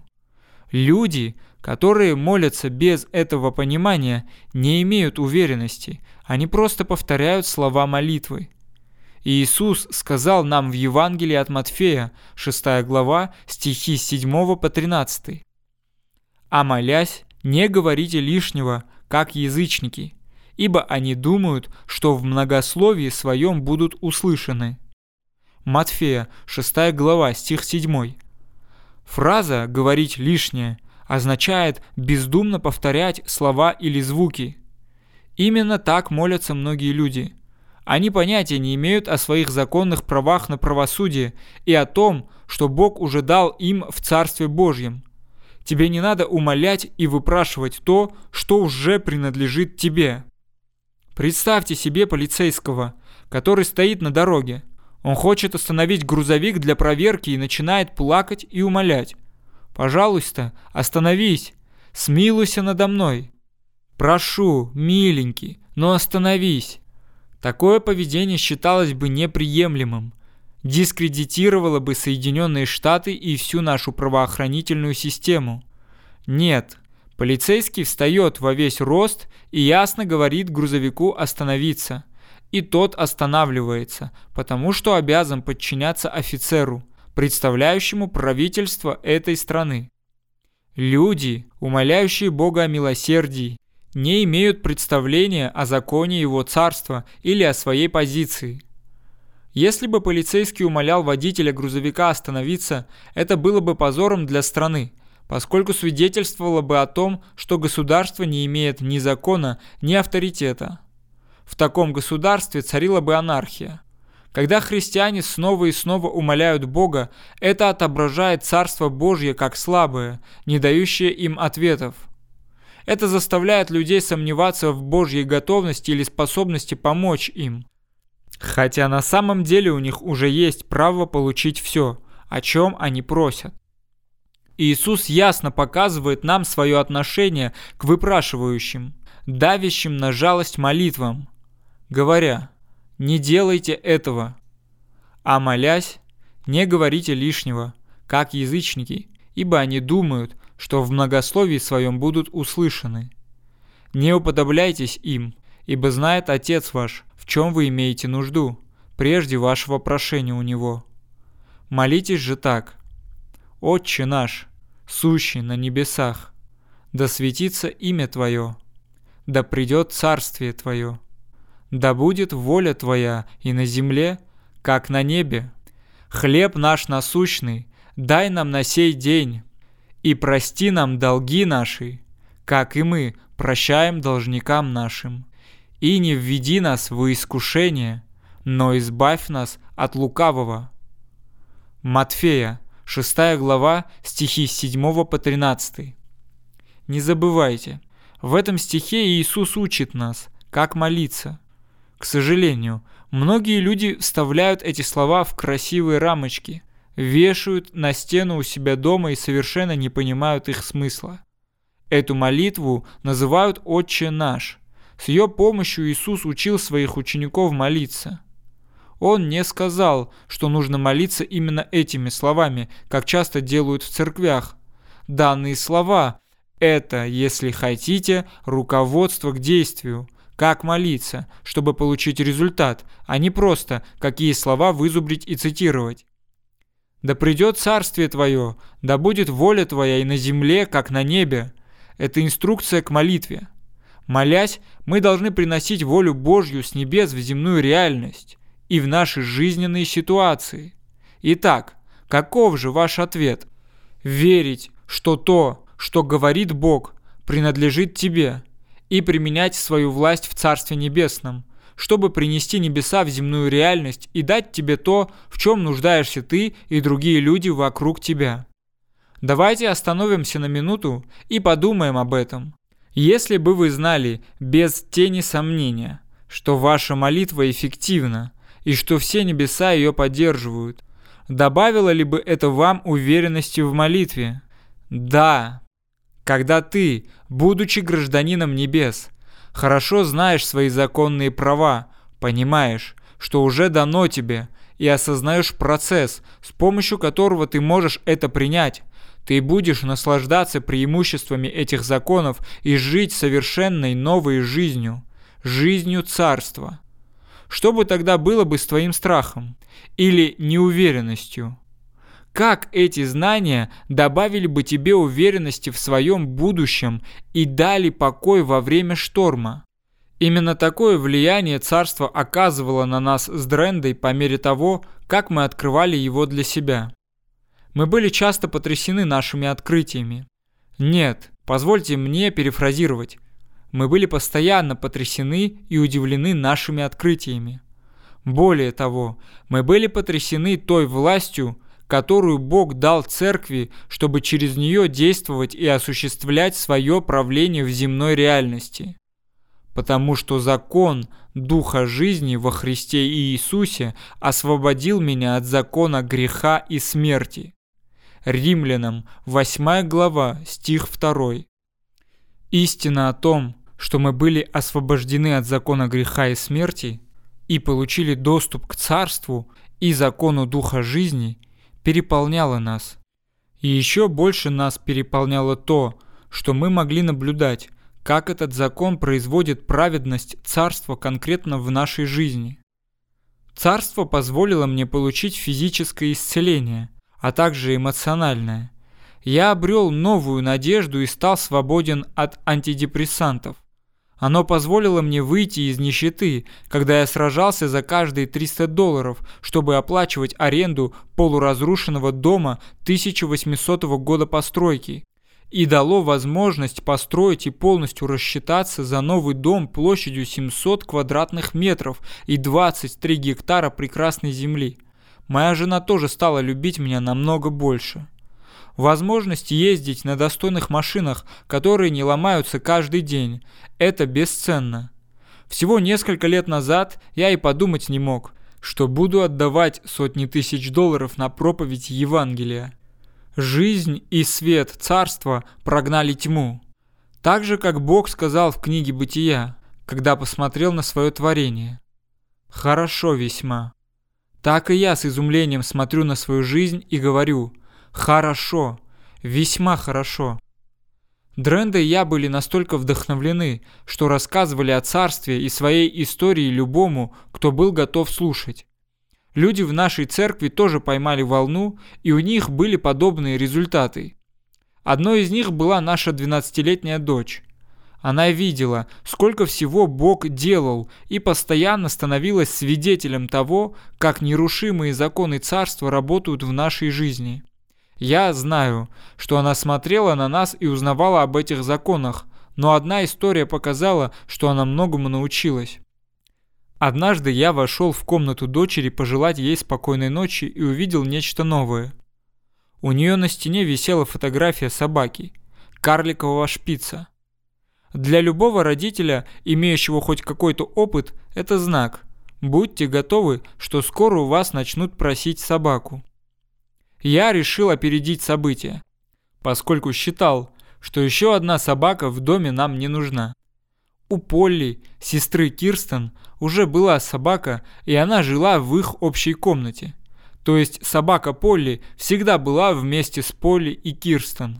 Люди, которые молятся без этого понимания, не имеют уверенности, они просто повторяют слова молитвы. И Иисус сказал нам в Евангелии от Матфея, шестая глава, стихи с седьмого по тринадцатый. «А молясь, не говорите лишнего, как язычники, ибо они думают, что в многословии своем будут услышаны». Матфея, шестая глава, стих седьмой. Фраза «говорить лишнее» означает бездумно повторять слова или звуки. Именно так молятся многие люди. Они понятия не имеют о своих законных правах на правосудие и о том, что Бог уже дал им в Царстве Божьем. Тебе не надо умолять и выпрашивать то, что уже принадлежит тебе. Представьте себе полицейского, который стоит на дороге. Он хочет остановить грузовик для проверки и начинает плакать и умолять. «Пожалуйста, остановись, смилуйся надо мной. Прошу, миленький, но остановись». Такое поведение считалось бы неприемлемым, дискредитировало бы Соединенные Штаты и всю нашу правоохранительную систему. Нет, полицейский встает во весь рост и ясно говорит грузовику остановиться. И тот останавливается, потому что обязан подчиняться офицеру, представляющему правительство этой страны. Люди, умоляющие Бога о милосердии, не имеют представления о законе Его Царства или о своей позиции. Если бы полицейский умолял водителя грузовика остановиться, это было бы позором для страны, поскольку свидетельствовало бы о том, что государство не имеет ни закона, ни авторитета. В таком государстве царила бы анархия. Когда христиане снова и снова умоляют Бога, это отображает Царство Божье как слабое, не дающее им ответов. Это заставляет людей сомневаться в Божьей готовности или способности помочь им. Хотя на самом деле у них уже есть право получить все, о чем они просят. Иисус ясно показывает нам свое отношение к выпрашивающим, давящим на жалость молитвам, говоря: «Не делайте этого», а молясь, не говорите лишнего, как язычники, ибо они думают, что в многословии своем будут услышаны. Не уподобляйтесь им, ибо знает Отец ваш, в чем вы имеете нужду, прежде вашего прошения у Него. Молитесь же так: «Отче наш, сущий на небесах, да светится имя Твое, да придет царствие Твое, да будет воля Твоя и на земле, как на небе. Хлеб наш насущный дай нам на сей день, и прости нам долги наши, как и мы прощаем должникам нашим. И не введи нас в искушение, но избавь нас от лукавого». Матфея, шестая глава, стихи с седьмого по тринадцатый. Не забывайте, в этом стихе Иисус учит нас, как молиться. К сожалению, многие люди вставляют эти слова в красивые рамочки, вешают на стену у себя дома и совершенно не понимают их смысла. Эту молитву называют «Отче наш». С ее помощью Иисус учил своих учеников молиться. Он не сказал, что нужно молиться именно этими словами, как часто делают в церквях. Данные слова – это, если хотите, руководство к действию, как молиться, чтобы получить результат, а не просто какие слова вызубрить и цитировать. «Да придет царствие Твое, да будет воля Твоя и на земле, как на небе». Это инструкция к молитве. Молясь, мы должны приносить волю Божью с небес в земную реальность и в наши жизненные ситуации. Итак, каков же ваш ответ? Верить, что то, что говорит Бог, принадлежит тебе, и применять свою власть в Царстве Небесном, чтобы принести небеса в земную реальность и дать тебе то, в чем нуждаешься ты и другие люди вокруг тебя. Давайте остановимся на минуту и подумаем об этом. Если бы вы знали без тени сомнения, что ваша молитва эффективна и что все небеса ее поддерживают, добавило ли бы это вам уверенности в молитве? Да. Когда ты, будучи гражданином небес, хорошо знаешь свои законные права, понимаешь, что уже дано тебе, и осознаешь процесс, с помощью которого ты можешь это принять, ты будешь наслаждаться преимуществами этих законов и жить совершенной новой жизнью, жизнью царства. Что бы тогда было бы с твоим страхом или неуверенностью? Как эти знания добавили бы тебе уверенности в своем будущем и дали покой во время шторма? Именно такое влияние царство оказывало на нас с Дрендой по мере того, как мы открывали его для себя. Мы были часто потрясены нашими открытиями. Нет, позвольте мне перефразировать. Мы были постоянно потрясены и удивлены нашими открытиями. Более того, мы были потрясены той властью, которую Бог дал церкви, чтобы через нее действовать и осуществлять свое правление в земной реальности. Потому что закон Духа жизни во Христе Иисусе освободил меня от закона греха и смерти. Римлянам, восьмая глава, стих второй. Истина о том, что мы были освобождены от закона греха и смерти и получили доступ к Царству и закону Духа жизни, переполняла нас. И еще больше нас переполняло то, что мы могли наблюдать, как этот закон производит праведность Царства конкретно в нашей жизни. Царство позволило мне получить физическое исцеление, а также эмоциональное. Я обрел новую надежду и стал свободен от антидепрессантов. Оно позволило мне выйти из нищеты, когда я сражался за каждые триста долларов, чтобы оплачивать аренду полуразрушенного дома тысяча восьмисотого года постройки, и дало возможность построить и полностью рассчитаться за новый дом площадью семьсот квадратных метров и двадцать три гектара прекрасной земли. Моя жена тоже стала любить меня намного больше. Возможность ездить на достойных машинах, которые не ломаются каждый день, это бесценно. Всего несколько лет назад я и подумать не мог, что буду отдавать сотни тысяч долларов на проповедь Евангелия. Жизнь и свет царства прогнали тьму. Так же, как Бог сказал в книге Бытия, когда посмотрел на свое творение. Хорошо весьма. Так и я с изумлением смотрю на свою жизнь и говорю: хорошо, весьма хорошо. Дренда и я были настолько вдохновлены, что рассказывали о царстве и своей истории любому, кто был готов слушать. Люди в нашей церкви тоже поймали волну, и у них были подобные результаты. Одной из них была наша двенадцатилетняя дочь. Она видела, сколько всего Бог делал, и постоянно становилась свидетелем того, как нерушимые законы царства работают в нашей жизни. Я знаю, что она смотрела на нас и узнавала об этих законах, но одна история показала, что она многому научилась. Однажды я вошел в комнату дочери пожелать ей спокойной ночи и увидел нечто новое. У нее на стене висела фотография собаки, карликового шпица. Для любого родителя, имеющего хоть какой-то опыт, это знак. Будьте готовы, что скоро у вас начнут просить собаку. Я решил опередить события, поскольку считал, что еще одна собака в доме нам не нужна. У Полли, сестры Кирстен, уже была собака, и она жила в их общей комнате. То есть собака Полли всегда была вместе с Полли и Кирстен.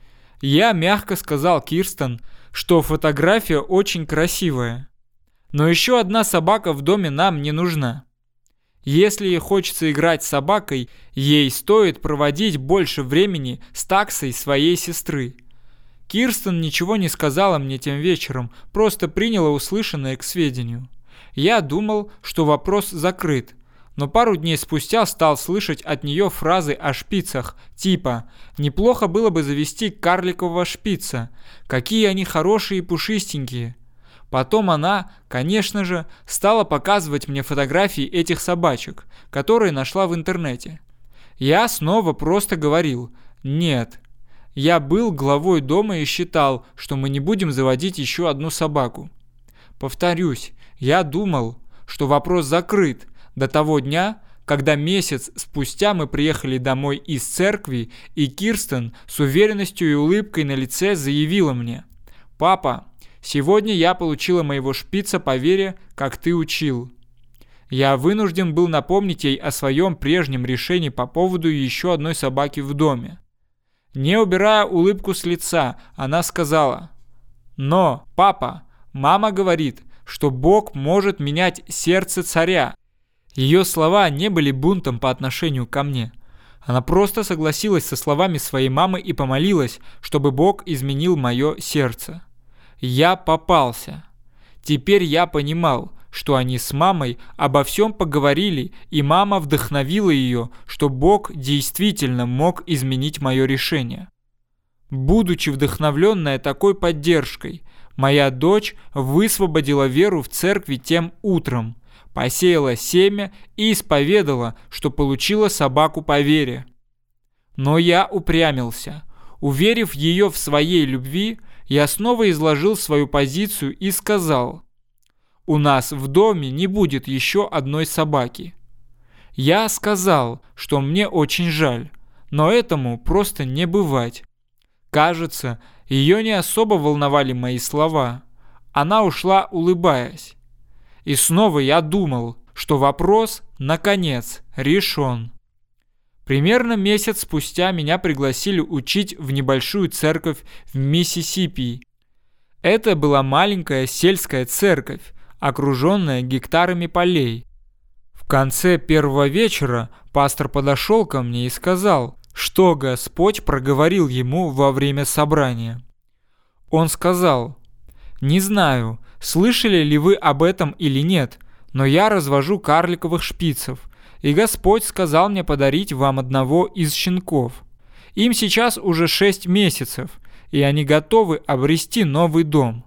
Я мягко сказал Кирстен, что фотография очень красивая. Но еще одна собака в доме нам не нужна. Если ей хочется играть с собакой, ей стоит проводить больше времени с таксой своей сестры. Кирстен ничего не сказала мне тем вечером, просто приняла услышанное к сведению. Я думал, что вопрос закрыт, но пару дней спустя стал слышать от нее фразы о шпицах, типа «неплохо было бы завести карликового шпица, какие они хорошие и пушистенькие». Потом она, конечно же, стала показывать мне фотографии этих собачек, которые нашла в интернете. Я снова просто говорил «нет». Я был главой дома и считал, что мы не будем заводить еще одну собаку. Повторюсь, я думал, что вопрос закрыт до того дня, когда месяц спустя мы приехали домой из церкви, и Кирстен с уверенностью и улыбкой на лице заявила мне: «Папа, сегодня я получила моего шпица по вере, как ты учил». Я вынужден был напомнить ей о своем прежнем решении по поводу еще одной собаки в доме. Не убирая улыбку с лица, она сказала: «Но, папа, мама говорит, что Бог может менять сердце царя». Ее слова не были бунтом по отношению ко мне. Она просто согласилась со словами своей мамы и помолилась, чтобы Бог изменил мое сердце. Я попался. Теперь я понимал, что они с мамой обо всем поговорили, и мама вдохновила ее, что Бог действительно мог изменить мое решение. Будучи вдохновленная такой поддержкой, моя дочь высвободила веру в церкви тем утром, посеяла семя и исповедала, что получила собаку по вере. Но я упрямился. Уверив ее в своей любви, я снова изложил свою позицию и сказал: «У нас в доме не будет еще одной собаки». Я сказал, что мне очень жаль, но этому просто не бывать. Кажется, ее не особо волновали мои слова. Она ушла, улыбаясь. И снова я думал, что вопрос, наконец, решен. Примерно месяц спустя меня пригласили учить в небольшую церковь в Миссисипи. Это была маленькая сельская церковь, окруженная гектарами полей. В конце первого вечера пастор подошел ко мне и сказал, что Господь проговорил ему во время собрания. Он сказал: «Не знаю, слышали ли вы об этом или нет, но я развожу карликовых шпицев, и Господь сказал мне подарить вам одного из щенков. Им сейчас уже шесть месяцев, и они готовы обрести новый дом».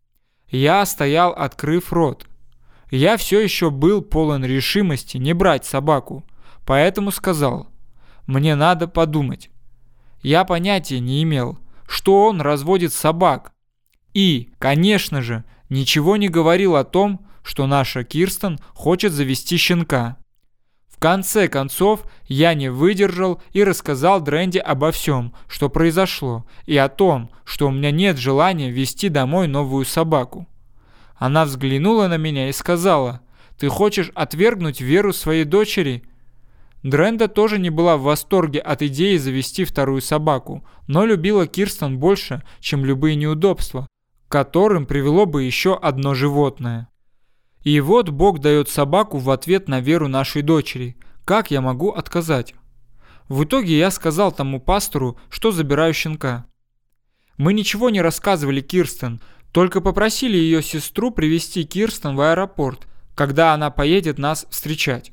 Я стоял, открыв рот. Я все еще был полон решимости не брать собаку, поэтому сказал: «Мне надо подумать». Я понятия не имел, что он разводит собак. И, конечно же, ничего не говорил о том, что наша Кирстен хочет завести щенка. В конце концов, я не выдержал и рассказал Дренде обо всем, что произошло, и о том, что у меня нет желания везти домой новую собаку. Она взглянула на меня и сказала: «Ты хочешь отвергнуть веру своей дочери?» Дренда тоже не была в восторге от идеи завести вторую собаку, но любила Кирстен больше, чем любые неудобства, к которым привело бы еще одно животное. И вот Бог дает собаку в ответ на веру нашей дочери. Как я могу отказать? В итоге я сказал тому пастору, что забираю щенка. Мы ничего не рассказывали Кирстен, только попросили ее сестру привезти Кирстен в аэропорт, когда она поедет нас встречать.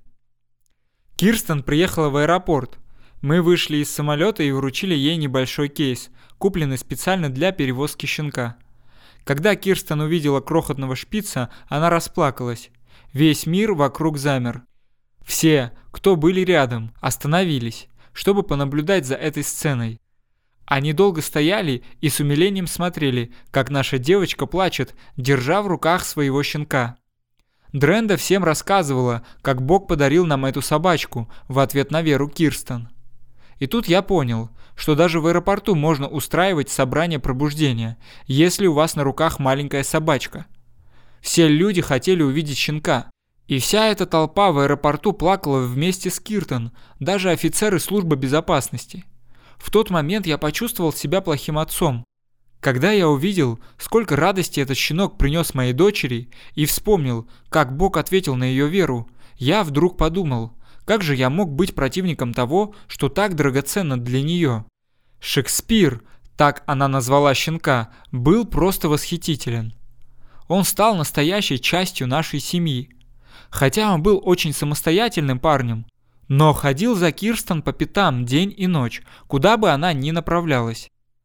Кирстен приехала в аэропорт. Мы вышли из самолета и вручили ей небольшой кейс, купленный специально для перевозки щенка. Когда Кирстен увидела крохотного шпица, она расплакалась. Весь мир вокруг замер. Все, кто были рядом, остановились, чтобы понаблюдать за этой сценой. Они долго стояли и с умилением смотрели, как наша девочка плачет, держа в руках своего щенка. Дренда всем рассказывала, как Бог подарил нам эту собачку в ответ на веру Кирстен. И тут я понял, что даже в аэропорту можно устраивать собрание пробуждения, если у вас на руках маленькая собачка. Все люди хотели увидеть щенка. И вся эта толпа в аэропорту плакала вместе с Кирстен, даже офицеры службы безопасности. В тот момент я почувствовал себя плохим отцом. Когда я увидел, сколько радости этот щенок принес моей дочери, и вспомнил, как Бог ответил на ее веру, я вдруг подумал, как же я мог быть противником того, что так драгоценно для нее. Шекспир, так она назвала щенка, был просто восхитителен. Он стал настоящей частью нашей семьи. Хотя он был очень самостоятельным парнем, но ходил за Кирстен по пятам день и ночь, куда бы она ни направлялась.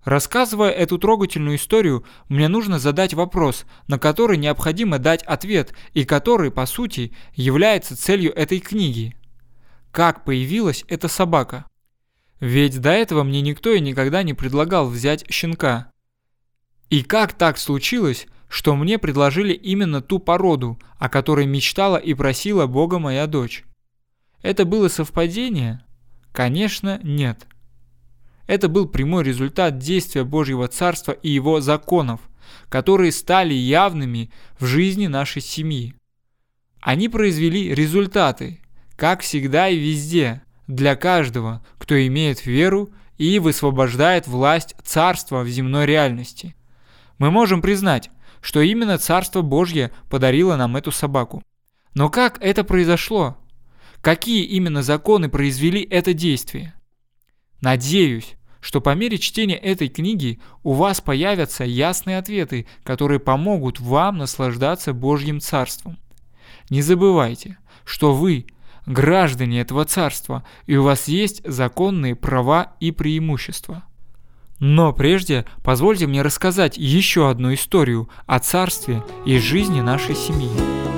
Рассказывая эту трогательную историю, мне нужно задать вопрос, на который необходимо дать ответ и который, по сути, является целью этой книги. Как появилась эта собака? Ведь до этого мне никто и никогда не предлагал взять щенка. И как так случилось, что мне предложили именно ту породу, о которой мечтала и просила Бога моя дочь? Это было совпадение? Конечно, нет. Это был прямой результат действия Божьего Царства и Его законов, которые стали явными в жизни нашей семьи. Они произвели результаты, как всегда и везде, для каждого, кто имеет веру и высвобождает власть Царства в земной реальности. Мы можем признать, что именно Царство Божье подарило нам эту собаку. Но как это произошло? Какие именно законы произвели это действие? Надеюсь, что по мере чтения этой книги у вас появятся ясные ответы, которые помогут вам наслаждаться Божьим Царством. Не забывайте, что вы граждане этого Царства, и у вас есть законные права и преимущества. Но прежде позвольте мне рассказать еще одну историю о Царстве и жизни нашей семьи.